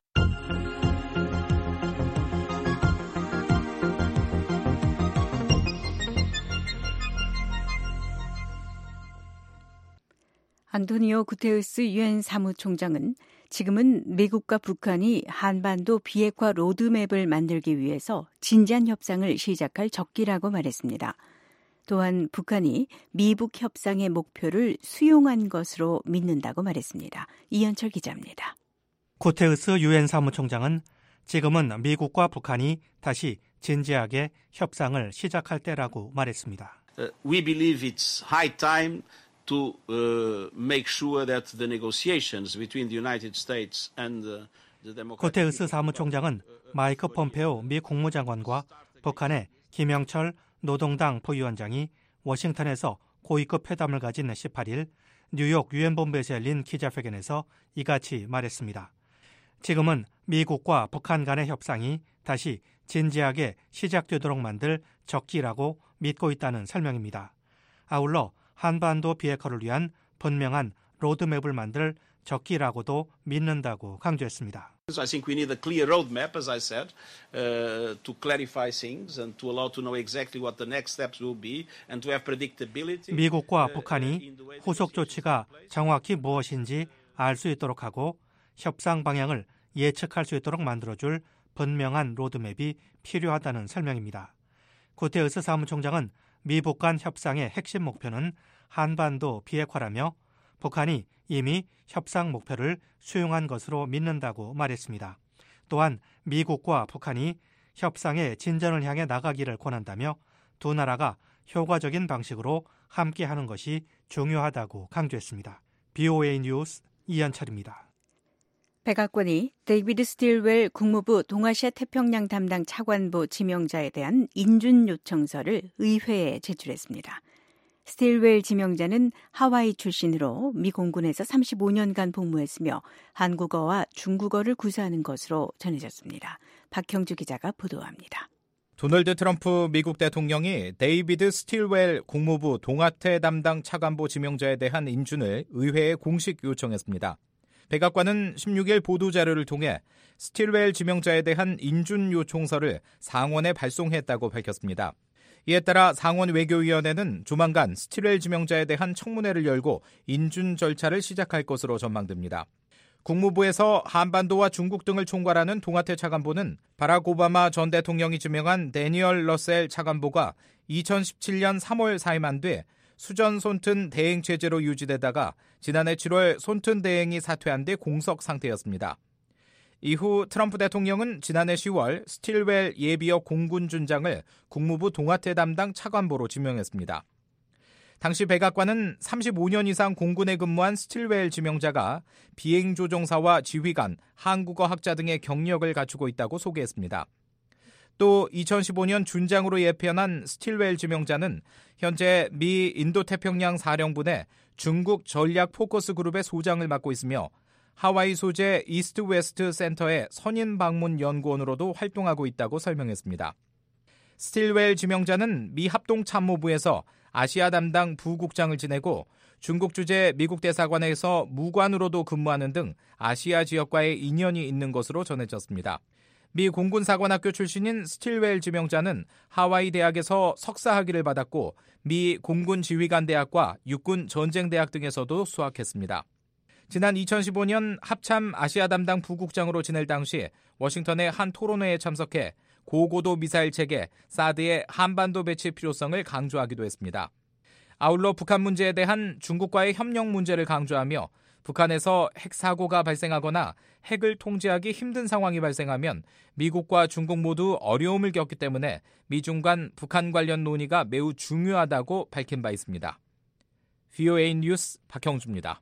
안토니오 구테우스 유엔 사무총장은 지금은 미국과 북한이 한반도 비핵화 로드맵을 만들기 위해서 진지한 협상을 시작할 적기라고 말했습니다. 또한 북한이 미북 협상의 목표를 수용한 것으로 믿는다고 말했습니다. 이현철 기자입니다. 구테우스 유엔 사무총장은 지금은 미국과 북한이 다시 진지하게 협상을 시작할 때라고 말했습니다. We believe it's high time to make sure that the negotiations between the United States and the Democratic 구테우스 사무총장은 마이크 폼페오 미 국무장관과 북한의 김영철 노동당 부위원장이 워싱턴에서 고위급 회담을 가진 18일 뉴욕 유엔 본부에서 열린 기자회견에서 이같이 말했습니다. 지금은 미국과 북한 간의 협상이 다시 진지하게 시작되도록 만들 적기라고 믿고 있다는 설명입니다. 아울러 한반도 비핵화를 위한 분명한 로드맵을 만들 적기라고도 믿는다고 강조했습니다. I think we need a clear roadmap, as I said, to clarify things and to allow to know exactly what the next steps will be and to have predictability. 미국과 북한이 후속 조치가 정확히 무엇인지 알 수 있도록 하고 협상 방향을 예측할 수 있도록 만들어줄 분명한 로드맵이 필요하다는 설명입니다. 구테우스 사무총장은 미북 간 협상의 핵심 목표는 한반도 비핵화라며 북한이 이미 협상 목표를 수용한 것으로 믿는다고 말했습니다. 또한 미국과 북한이 협상의 진전을 향해 나가기를 권한다며 두 나라가 효과적인 방식으로 함께하는 것이 중요하다고 강조했습니다. BOA 뉴스 이현철입니다. 백악관이 데이비드 스틸웰 국무부 동아시아 태평양 담당 차관보 지명자에 대한 인준 요청서를 의회에 제출했습니다. 스틸웰 지명자는 하와이 출신으로 미 공군에서 35년간 복무했으며 한국어와 중국어를 구사하는 것으로 전해졌습니다. 박형주 기자가 보도합니다. 도널드 트럼프 미국 대통령이 데이비드 스틸웰 국무부 동아태 담당 차관보 지명자에 대한 인준을 의회에 공식 요청했습니다. 백악관은 16일 보도자료를 통해 스틸웰 지명자에 대한 인준 요청서를 상원에 발송했다고 밝혔습니다. 이에 따라 상원 외교위원회는 조만간 스틸웰 지명자에 대한 청문회를 열고 인준 절차를 시작할 것으로 전망됩니다. 국무부에서 한반도와 중국 등을 총괄하는 동아태 차관보는 바락 오바마 전 대통령이 지명한 데니얼 러셀 차관보가 2017년 3월 사임한 뒤 수전 손튼 대행 체제로 유지되다가 지난해 7월 손튼 대행이 사퇴한 뒤 공석 상태였습니다. 이후 트럼프 대통령은 지난해 10월 스틸웰 예비역 공군준장을 국무부 동아태 담당 차관보로 지명했습니다. 당시 백악관은 35년 이상 공군에 근무한 스틸웰 지명자가 비행조종사와 지휘관, 한국어 학자 등의 경력을 갖추고 있다고 소개했습니다. 또 2015년 준장으로 예편한 스틸웰 지명자는 현재 미 인도태평양 사령부내 중국 전략 포커스 그룹의 소장을 맡고 있으며 하와이 소재 이스트 웨스트 센터의 선임 방문 연구원으로도 활동하고 있다고 설명했습니다. 스틸웰 지명자는 미 합동참모부에서 아시아 담당 부국장을 지내고 중국 주재 미국 대사관에서 무관으로도 근무하는 등 아시아 지역과의 인연이 있는 것으로 전해졌습니다. 미 공군사관학교 출신인 스틸웰 지명자는 하와이 대학에서 석사학위를 받았고 미 공군지휘관대학과 육군전쟁대학 등에서도 수학했습니다. 지난 2015년 합참 아시아 담당 부국장으로 지낼 당시 워싱턴의 한 토론회에 참석해 고고도 미사일 체계 사드의 한반도 배치 필요성을 강조하기도 했습니다. 아울러 북한 문제에 대한 중국과의 협력 문제를 강조하며 북한에서 핵 사고가 발생하거나 핵을 통제하기 힘든 상황이 발생하면 미국과 중국 모두 어려움을 겪기 때문에 미중 간 북한 관련 논의가 매우 중요하다고 밝힌 바 있습니다. VOA 뉴스 박형주입니다.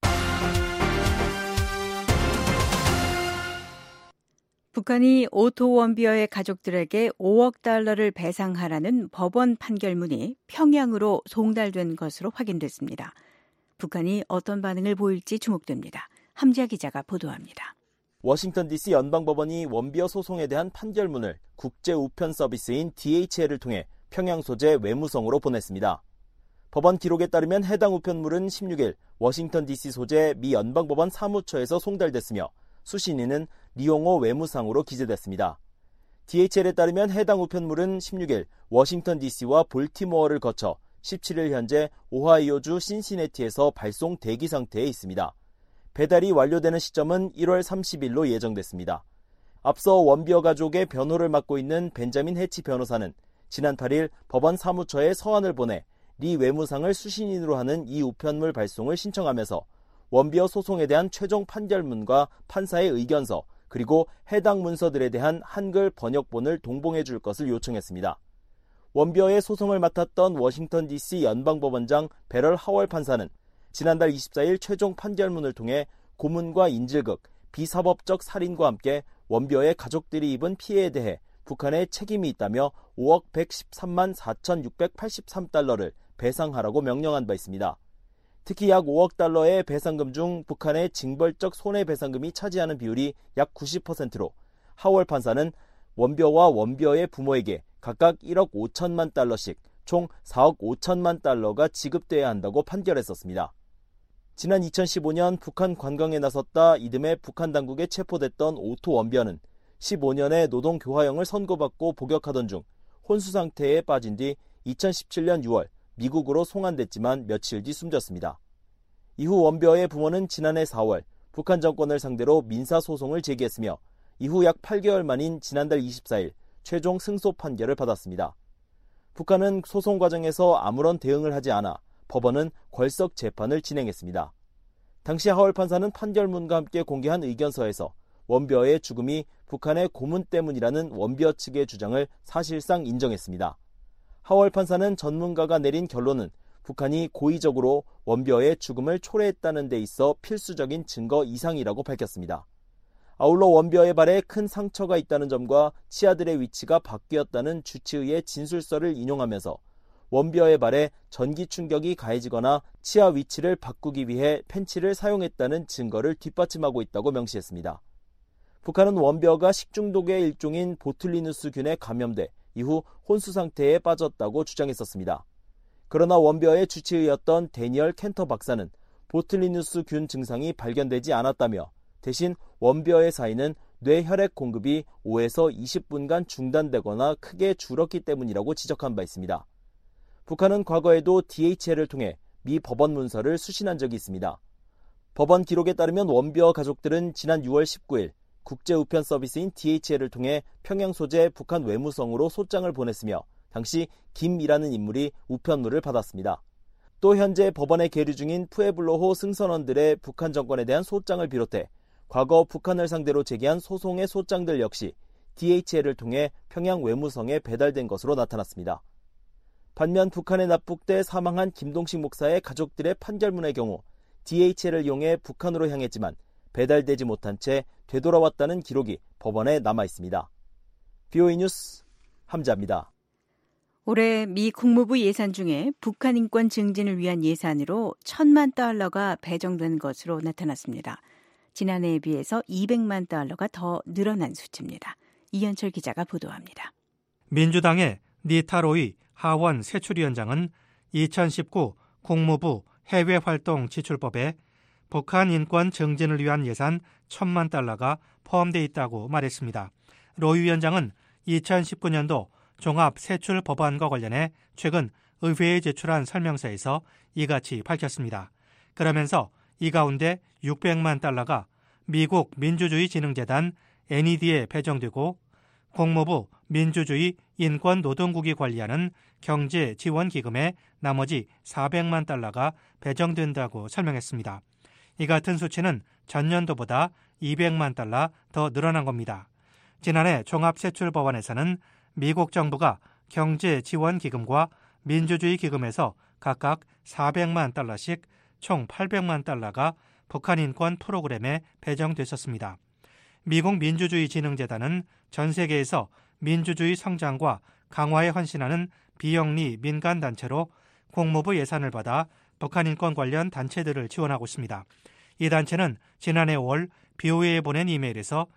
북한이 오토 원비어의 가족들에게 5억 달러를 배상하라는 법원 판결문이 평양으로 송달된 것으로 확인됐습니다. 북한이 어떤 반응을 보일지 주목됩니다. 함지아 기자가 보도합니다. 워싱턴 DC 연방법원이 원비어 소송에 대한 판결문을 국제 우편 서비스인 DHL을 통해 평양 소재 외무성으로 보냈습니다. 법원 기록에 따르면 해당 우편물은 16일 워싱턴 DC 소재 미 연방법원 사무처에서 송달됐으며 수신인은 리용호 외무상으로 기재됐습니다. DHL에 따르면 해당 우편물은 16일 워싱턴 DC와 볼티모어를 거쳐 17일 현재 오하이오주 신시내티에서 발송 대기 상태에 있습니다. 배달이 완료되는 시점은 1월 30일로 예정됐습니다. 앞서 원비어 가족의 변호를 맡고 있는 벤자민 해치 변호사는 지난 8일 법원 사무처에 서한을 보내 리 외무상을 수신인으로 하는 이 우편물 발송을 신청하면서 원비어 소송에 대한 최종 판결문과 판사의 의견서 그리고 해당 문서들에 대한 한글 번역본을 동봉해 줄 것을 요청했습니다. 원비어의 소송을 맡았던 워싱턴 DC 연방법원장 베럴 하월 판사는 지난달 24일 최종 판결문을 통해 고문과 인질극, 비사법적 살인과 함께 원비어의 가족들이 입은 피해에 대해 북한의 책임이 있다며 5억 113만 4,683달러를 배상하라고 명령한 바 있습니다. 특히 약 5억 달러의 배상금 중 북한의 징벌적 손해배상금이 차지하는 비율이 약 90%로 하월 판사는 원비어와 원비어의 부모에게 각각 1억 5천만 달러씩 총 4억 5천만 달러가 지급돼야 한다고 판결했었습니다. 지난 2015년 북한 관광에 나섰다 이듬해 북한 당국에 체포됐던 오토 원비어는 15년의 노동교화형을 선고받고 복역하던 중 혼수 상태에 빠진 뒤 2017년 6월 미국으로 송환됐지만 며칠 뒤 숨졌습니다. 이후 원비어의 부모는 지난해 4월 북한 정권을 상대로 민사소송을 제기했으며 이후 약 8개월 만인 지난달 24일 최종 승소 판결을 받았습니다. 북한은 소송 과정에서 아무런 대응을 하지 않아 법원은 궐석 재판을 진행했습니다. 당시 하월 판사는 판결문과 함께 공개한 의견서에서 원비어의 죽음이 북한의 고문 때문이라는 원비어 측의 주장을 사실상 인정했습니다. 하월 판사는 전문가가 내린 결론은 북한이 고의적으로 원비어의 죽음을 초래했다는 데 있어 필수적인 증거 이상이라고 밝혔습니다. 아울러 원비어의 발에 큰 상처가 있다는 점과 치아들의 위치가 바뀌었다는 주치의의 진술서를 인용하면서 원비어의 발에 전기 충격이 가해지거나 치아 위치를 바꾸기 위해 펜치를 사용했다는 증거를 뒷받침하고 있다고 명시했습니다. 북한은 원비어가 식중독의 일종인 보툴리누스균에 감염돼 이후 혼수 상태에 빠졌다고 주장했었습니다. 그러나 원비어의 주치의였던 데니얼 켄터 박사는 보툴리누스균 증상이 발견되지 않았다며 대신 원비어의 사인은 뇌혈액 공급이 5에서 20분간 중단되거나 크게 줄었기 때문이라고 지적한 바 있습니다. 북한은 과거에도 DHL을 통해 미 법원 문서를 수신한 적이 있습니다. 법원 기록에 따르면 원비어 가족들은 지난 6월 19일 국제우편 서비스인 DHL을 통해 평양 소재 북한 외무성으로 소장을 보냈으며 당시 김이라는 인물이 우편물을 받았습니다. 또 현재 법원에 계류 중인 푸에블로호 승선원들의 북한 정권에 대한 소장을 비롯해 과거 북한을 상대로 제기한 소송의 소장들 역시 DHL을 통해 평양 외무성에 배달된 것으로 나타났습니다. 반면 북한에 납북돼 사망한 김동식 목사의 가족들의 판결문의 경우 DHL을 이용해 북한으로 향했지만 배달되지 못한 채 되돌아왔다는 기록이 법원에 남아 있습니다. BOE 뉴스 함자입니다. 올해 미 국무부 예산 중에 북한 인권 증진을 위한 예산으로 1,000만 달러가 배정된 것으로 나타났습니다. 지난해에 비해서 200만 달러가 더 늘어난 수치입니다. 이현철 기자가 보도합니다. 민주당의 니타로이 하원 세출위원장은 2019 국무부 해외활동 지출법에 북한 인권 증진을 위한 예산 1,000만 달러가 포함되어 있다고 말했습니다. 로이 위원장은 2019년도 종합세출법안과 관련해 최근 의회에 제출한 설명서에서 이같이 밝혔습니다. 그러면서 이 가운데 600만 달러가 미국 민주주의진흥재단 NED에 배정되고 국무부 민주주의 인권노동국이 관리하는 경제지원기금에 나머지 400만 달러가 배정된다고 설명했습니다. 이 같은 수치는 전년도보다 200만 달러 더 늘어난 겁니다. 지난해 종합세출법안에서는 미국 정부가 경제지원기금과 민주주의기금에서 각각 400만 달러씩 총 800만 달러가 북한 인권 프로그램에 배정됐었습니다. 미국 민주주의진흥재단은 전 세계에서 민주주의 성장과 강화에 헌신하는 비영리 민간단체로 국무부 예산을 받아 북한 인권 관련 단체들을 지원하고 있습니다. 이 단체는 지난해 5월 BOA에 보낸 이메일에서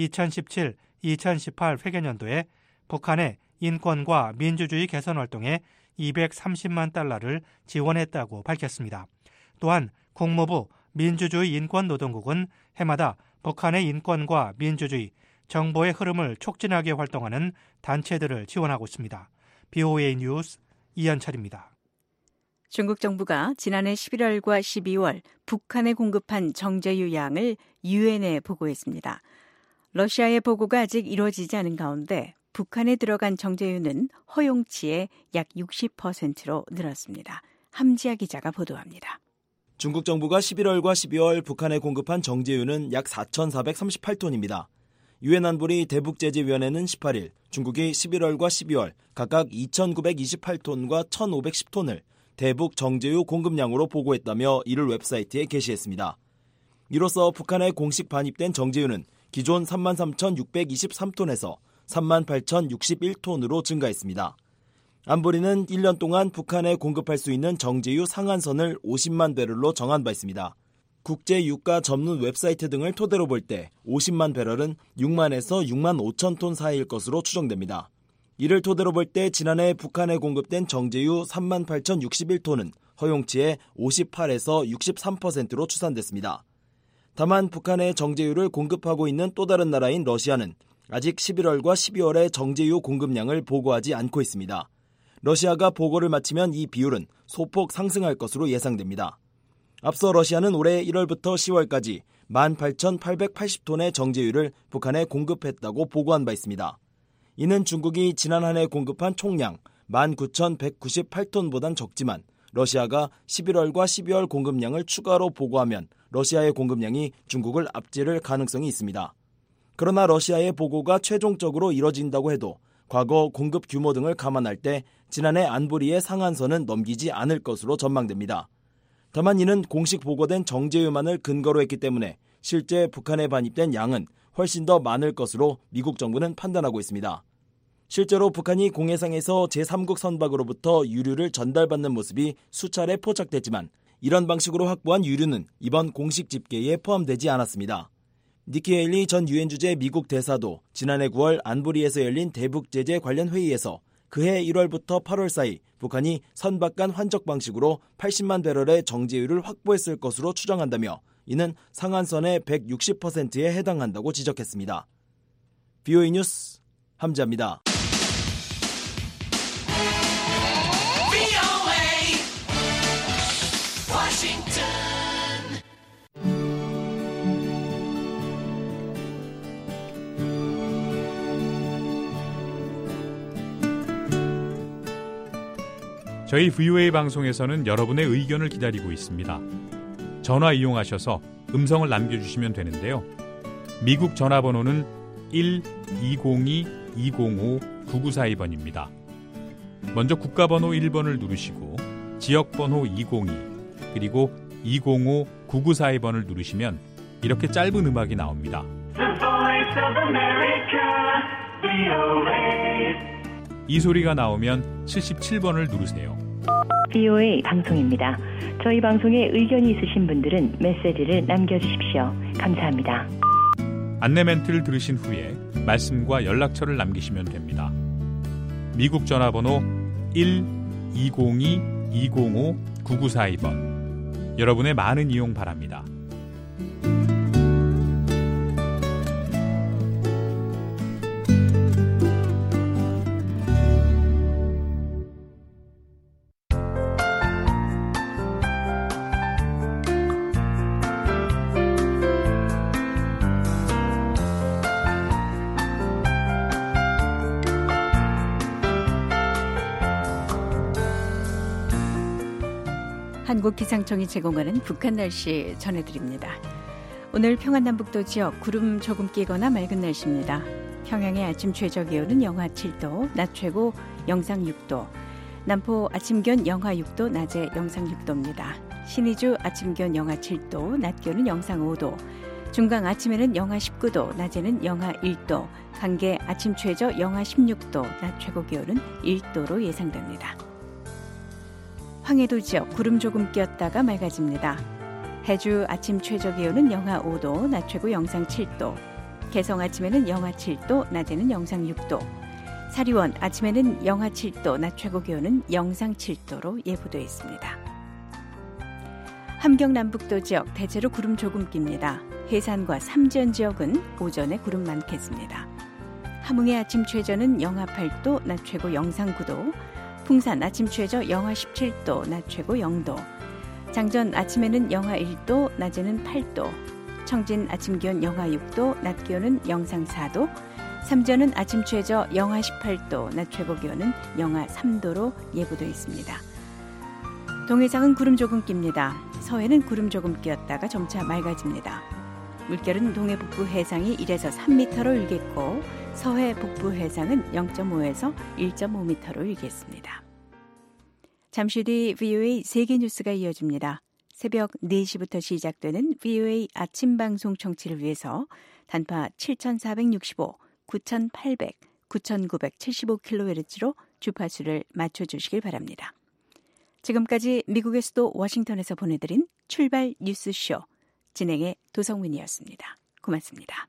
2017-2018 회계년도에 북한의 인권과 민주주의 개선 활동에 230만 달러를 지원했다고 밝혔습니다. 또한 국무부 민주주의 인권노동국은 해마다 북한의 인권과 민주주의, 정보의 흐름을 촉진하게 활동하는 단체들을 지원하고 있습니다. BOA 뉴스 이현철입니다. 중국 정부가 지난해 11월과 12월 북한에 공급한 정제유 양을 유엔에 보고했습니다. 러시아의 보고가 아직 이루어지지 않은 가운데 북한에 들어간 정제유는 허용치의 약 60%로 늘었습니다. 함지아 기자가 보도합니다. 중국 정부가 11월과 12월 북한에 공급한 정제유는 약 4,438톤입니다. 유엔 안보리 대북제재위원회는 18일 중국이 11월과 12월 각각 2,928톤과 1,510톤을 대북 정제유 공급량으로 보고했다며 이를 웹사이트에 게시했습니다. 이로써 북한에 공식 반입된 정제유는 기존 33,623톤에서 38,061톤으로 증가했습니다. 안보리는 1년 동안 북한에 공급할 수 있는 정제유 상한선을 50만 배럴로 정한 바 있습니다. 국제유가 전문 웹사이트 등을 토대로 볼 때 50만 배럴은 6만에서 6만 5천 톤 사이일 것으로 추정됩니다. 이를 토대로 볼 때 지난해 북한에 공급된 정제유 3만 8,061톤은 허용치의 58에서 63%로 추산됐습니다. 다만 북한에 정제유를 공급하고 있는 또 다른 나라인 러시아는 아직 11월과 12월의 정제유 공급량을 보고하지 않고 있습니다. 러시아가 보고를 마치면 이 비율은 소폭 상승할 것으로 예상됩니다. 앞서 러시아는 올해 1월부터 10월까지 18,880톤의 정제유를 북한에 공급했다고 보고한 바 있습니다. 이는 중국이 지난 한 해 공급한 총량 19,198톤보단 적지만 러시아가 11월과 12월 공급량을 추가로 보고하면 러시아의 공급량이 중국을 앞지를 가능성이 있습니다. 그러나 러시아의 보고가 최종적으로 이뤄진다고 해도 과거 공급 규모 등을 감안할 때 지난해 안보리의 상한선은 넘기지 않을 것으로 전망됩니다. 다만 이는 공식 보고된 정제유만을 근거로 했기 때문에 실제 북한에 반입된 양은 훨씬 더 많을 것으로 미국 정부는 판단하고 있습니다. 실제로 북한이 공해상에서 제3국 선박으로부터 유류를 전달받는 모습이 수차례 포착됐지만 이런 방식으로 확보한 유류는 이번 공식 집계에 포함되지 않았습니다. 니키 헤일리 전 유엔 주재 미국 대사도 지난해 9월 안보리에서 열린 대북 제재 관련 회의에서 그해 1월부터 8월 사이 북한이 선박 간 환적 방식으로 80만 배럴의 정제유를 확보했을 것으로 추정한다며 이는 상한선의 160%에 해당한다고 지적했습니다. BOE 뉴스 함자입니다. 저희 VOA 방송에서는 여러분의 의견을 기다리고 있습니다. 전화 이용하셔서 음성을 남겨주시면 되는데요. 미국 전화번호는 1-202-205-9942번입니다. 먼저 국가번호 1번을 누르시고 지역번호 202 그리고 205-9942번을 누르시면 이렇게 짧은 음악이 나옵니다. 이 소리가 나오면 77번을 누르세요. VOA 방송입니다. 저희 방송에 의견이 있으신 분들은 메시지를 남겨주십시오. 감사합니다. 안내 멘트를 들으신 후에 말씀과 연락처를 남기시면 됩니다. 미국 전화번호 1-202-205-9942번. 여러분의 많은 이용 바랍니다. 한국기상청이 제공하는 북한 날씨 전해드립니다. 오늘 평안남북도 지역 구름 조금 끼거나 맑은 날씨입니다. 평양의 아침 최저기온은 영하 7도, 낮 최고 영상 6도, 남포 아침 기온 영하 6도, 낮에 영상 6도입니다. 신의주 아침 기온 영하 7도, 낮 기온은 영상 5도, 중강 아침에는 영하 19도, 낮에는 영하 1도, 강계 아침 최저 영하 16도, 낮 최고 기온은 1도로 예상됩니다. 황해도 지역 구름 조금 끼었다가 맑아집니다. 해주 아침 최저 기온은 영하 5도, 낮 최고 영상 7도, 개성 아침에는 영하 7도, 낮에는 영상 6도, 사리원 아침에는 영하 7도, 낮 최고 기온은 영상 7도로 예보되어 있습니다. 함경 남북도 지역 대체로 구름 조금 낍니다. 해산과 삼지연 지역은 오전에 구름 많겠습니다. 함흥의 아침 최저는 영하 8도, 낮 최고 영상 9도, 풍산 아침 최저 영하 17도, 낮 최고 0도, 장전 아침에는 영하 1도, 낮에는 8도, 청진 아침 기온 영하 6도, 낮 기온은 영상 4도, 삼전은 아침 최저 영하 18도, 낮 최고 기온은 영하 3도로 예보되어 있습니다. 동해상은 구름 조금 낍니다. 서해는 구름 조금 끼었다가 점차 맑아집니다. 물결은 동해 북부 해상이 1에서 3m로 일겠고 서해 북부 해상은 0.5에서 1.5m로 일겠습니다. 잠시 뒤 VOA 세계 뉴스가 이어집니다. 새벽 4시부터 시작되는 VOA 아침 방송 청취를 위해서 단파 7465, 9800, 9975kHz로 주파수를 맞춰주시길 바랍니다. 지금까지 미국의 수도 워싱턴에서 보내드린 출발 뉴스쇼 진행의 도성민이었습니다. 고맙습니다.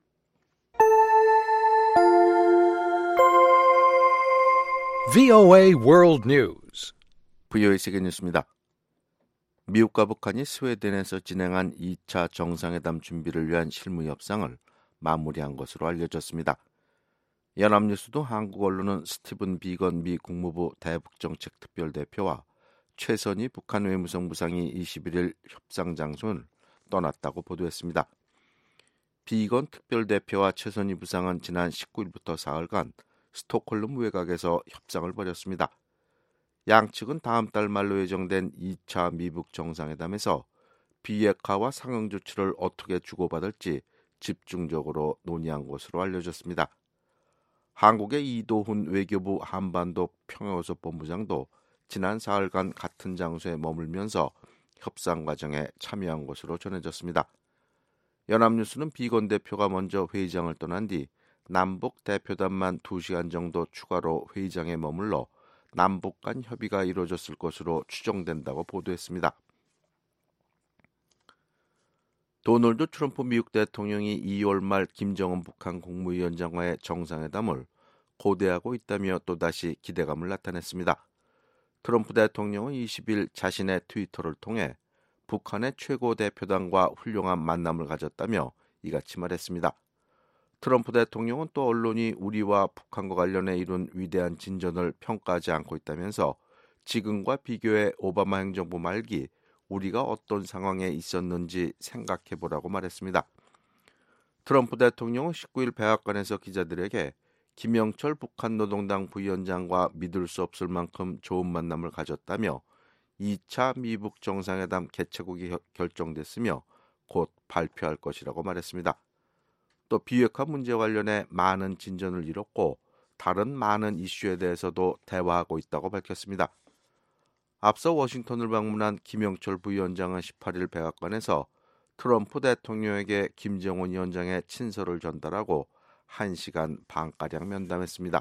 VOA World News. VOA 세계 뉴스입니다. 미국과 북한이 스웨덴에서 진행한 2차 정상회담 준비를 위한 실무 협상을 마무리한 것으로 알려졌습니다. 연합뉴스도 한국 언론은 스티븐 비건 미 국무부 대북정책 특별대표와 최선희 북한 외무성 부상이 21일 협상 장소를 떠났다고 보도했습니다. 비건 특별대표와 최선희 부상은 지난 19일부터 사흘간 스톡홀름 외곽에서 협상을 벌였습니다. 양측은 다음 달 말로 예정된 2차 미북 정상회담에서 비핵화와 상응 조치를 어떻게 주고받을지 집중적으로 논의한 것으로 알려졌습니다. 한국의 이도훈 외교부 한반도 평화교섭 본부장도 지난 사흘간 같은 장소에 머물면서 협상 과정에 참여한 것으로 전해졌습니다. 연합뉴스는 비건 대표가 먼저 회의장을 떠난 뒤 남북 대표단만 2시간 정도 추가로 회의장에 머물러 남북 간 협의가 이루어졌을 것으로 추정된다고 보도했습니다. 도널드 트럼프 미국 대통령이 2월 말 김정은 북한 국무위원장과의 정상회담을 고대하고 있다며 또다시 기대감을 나타냈습니다. 트럼프 대통령은 20일 자신의 트위터를 통해 북한의 최고 대표단과 훌륭한 만남을 가졌다며 이같이 말했습니다. 트럼프 대통령은 또 언론이 우리와 북한과 관련해 이룬 위대한 진전을 평가하지 않고 있다면서 지금과 비교해 오바마 행정부 말기 우리가 어떤 상황에 있었는지 생각해보라고 말했습니다. 트럼프 대통령은 19일 백악관에서 기자들에게 김영철 북한 노동당 부위원장과 믿을 수 없을 만큼 좋은 만남을 가졌다며 2차 미북 정상회담 개최국이 결정됐으며 곧 발표할 것이라고 말했습니다. 또 비핵화 문제 관련해 많은 진전을 이뤘고 다른 많은 이슈에 대해서도 대화하고 있다고 밝혔습니다. 앞서 워싱턴을 방문한 김영철 부위원장은 18일 백악관에서 트럼프 대통령에게 김정은 위원장의 친서를 전달하고 1시간 반가량 면담했습니다.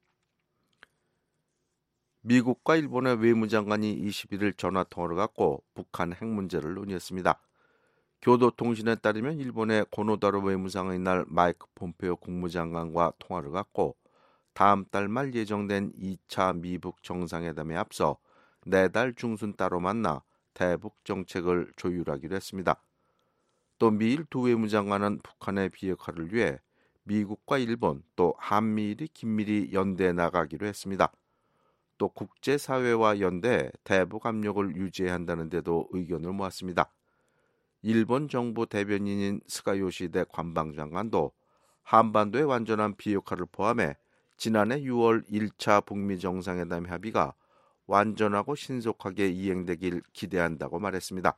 미국과 일본의 외무장관이 21일 전화통화를 갖고 북한 핵 문제를 논의했습니다. 교도통신에 따르면 일본의 고노다로 외무상은 이날 마이크 폼페오 국무장관과 통화를 갖고 다음 달 말 예정된 2차 미북 정상회담에 앞서 내달 중순 따로 만나 대북 정책을 조율하기로 했습니다. 또 미일 두 외무장관은 북한의 비핵화를 위해 미국과 일본 또 한미일이 긴밀히 연대해 나가기로 했습니다. 또 국제사회와 연대해 대북 압력을 유지해야 한다는 데도 의견을 모았습니다. 일본 정부 대변인인 스가 요시히데 관방장관도 한반도의 완전한 비핵화를 포함해 지난해 6월 1차 북미 정상회담 합의가 완전하고 신속하게 이행되길 기대한다고 말했습니다.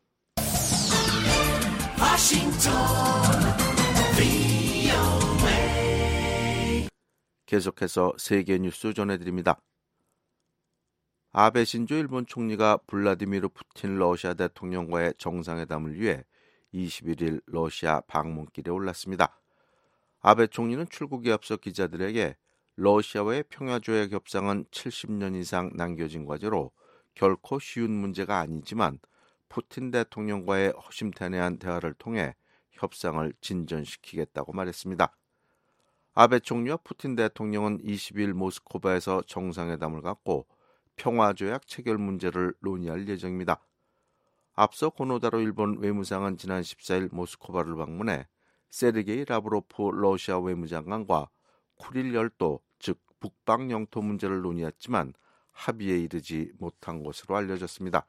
계속해서 세계 뉴스 전해드립니다. 아베 신조 일본 총리가 블라디미르 푸틴 러시아 대통령과의 정상회담을 위해 21일 러시아 방문길에 올랐습니다. 아베 총리는 출국에 앞서 기자들에게 러시아와의 평화조약 협상은 70년 이상 남겨진 과제로 결코 쉬운 문제가 아니지만 푸틴 대통령과의 허심탄회한 대화를 통해 협상을 진전시키겠다고 말했습니다. 아베 총리와 푸틴 대통령은 20일 모스크바에서 정상회담을 갖고 평화조약 체결 문제를 논의할 예정입니다. 앞서 고노다로 일본 외무상은 지난 14일 모스크바를 방문해 세르게이 라브로프 러시아 외무장관과 쿠릴 열도, 즉 북방 영토 문제를 논의했지만 합의에 이르지 못한 것으로 알려졌습니다.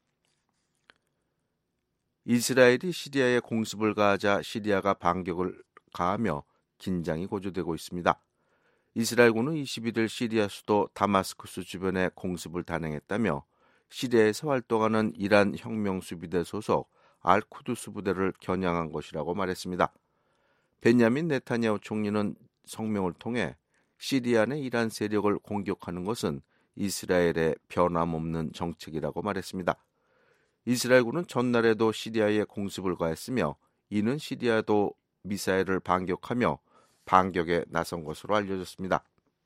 이스라엘이 시리아에 공습을 가하자 시리아가 반격을 가하며 긴장이 고조되고 있습니다. 이스라엘군은 21일 시리아 수도 다마스쿠스 주변에 공습을 단행했다며 시리아에서 활동하는 이란 혁명수비대 소속 알쿠두스 부대를 겨냥한 것이라고 말했습니다. 벤야민 네타냐후 총리는 성명을 통해 시리아 내 이란 세력을 공격하는 것은 이스라엘의 변함없는 정책이라고 말했습니다. 이스라엘군은 전날에도 시리아에 공습을 가했으며 이는 시리아도 미사일을 반격하며 반격에 나선 것으로 알려졌습니다.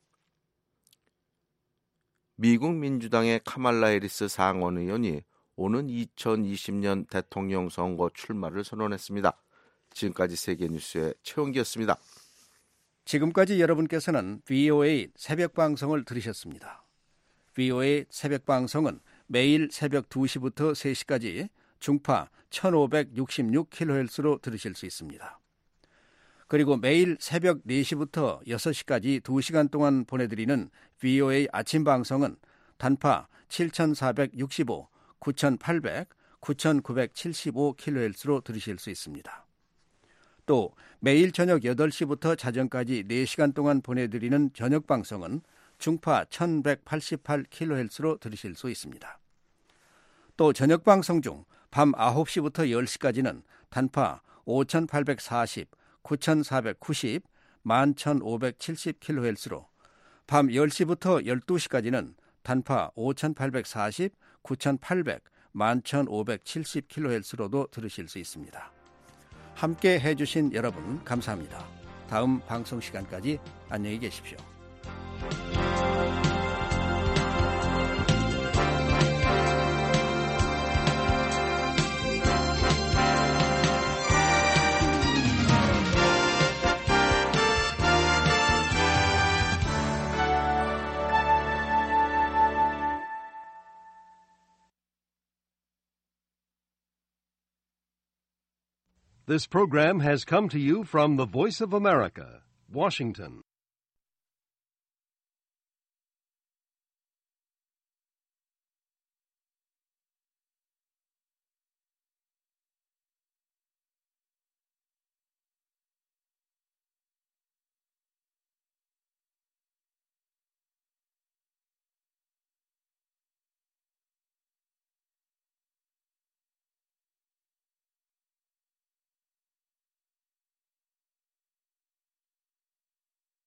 미국 민주당의 카말라 해리스 상원 의원이 오는 2020년 대통령 선거 출마를 선언했습니다. 지금까지 세계뉴스의 최원기였습니다. 지금까지 여러분께서는 VOA 새벽방송을 들으셨습니다. VOA 새벽방송은 매일 새벽 2시부터 3시까지 중파 1566kHz로 들으실 수 있습니다. 그리고 매일 새벽 4시부터 6시까지 2시간 동안 보내드리는 VOA 아침 방송은 단파 7465, 9800, 9975kHz로 들으실 수 있습니다. 또 매일 저녁 8시부터 자정까지 4시간 동안 보내드리는 저녁 방송은 중파 1188kHz로 들으실 수 있습니다. 또 저녁 방송 중 밤 9시부터 10시까지는 단파 5840, 9490, 11570kHz로 밤 10시부터 12시까지는 단파 5840, 9800, 11570kHz로도 들으실 수 있습니다. 함께 해주신 여러분 감사합니다. 다음 방송 시간까지 안녕히 계십시오. This program has come to you from the Voice of America, Washington.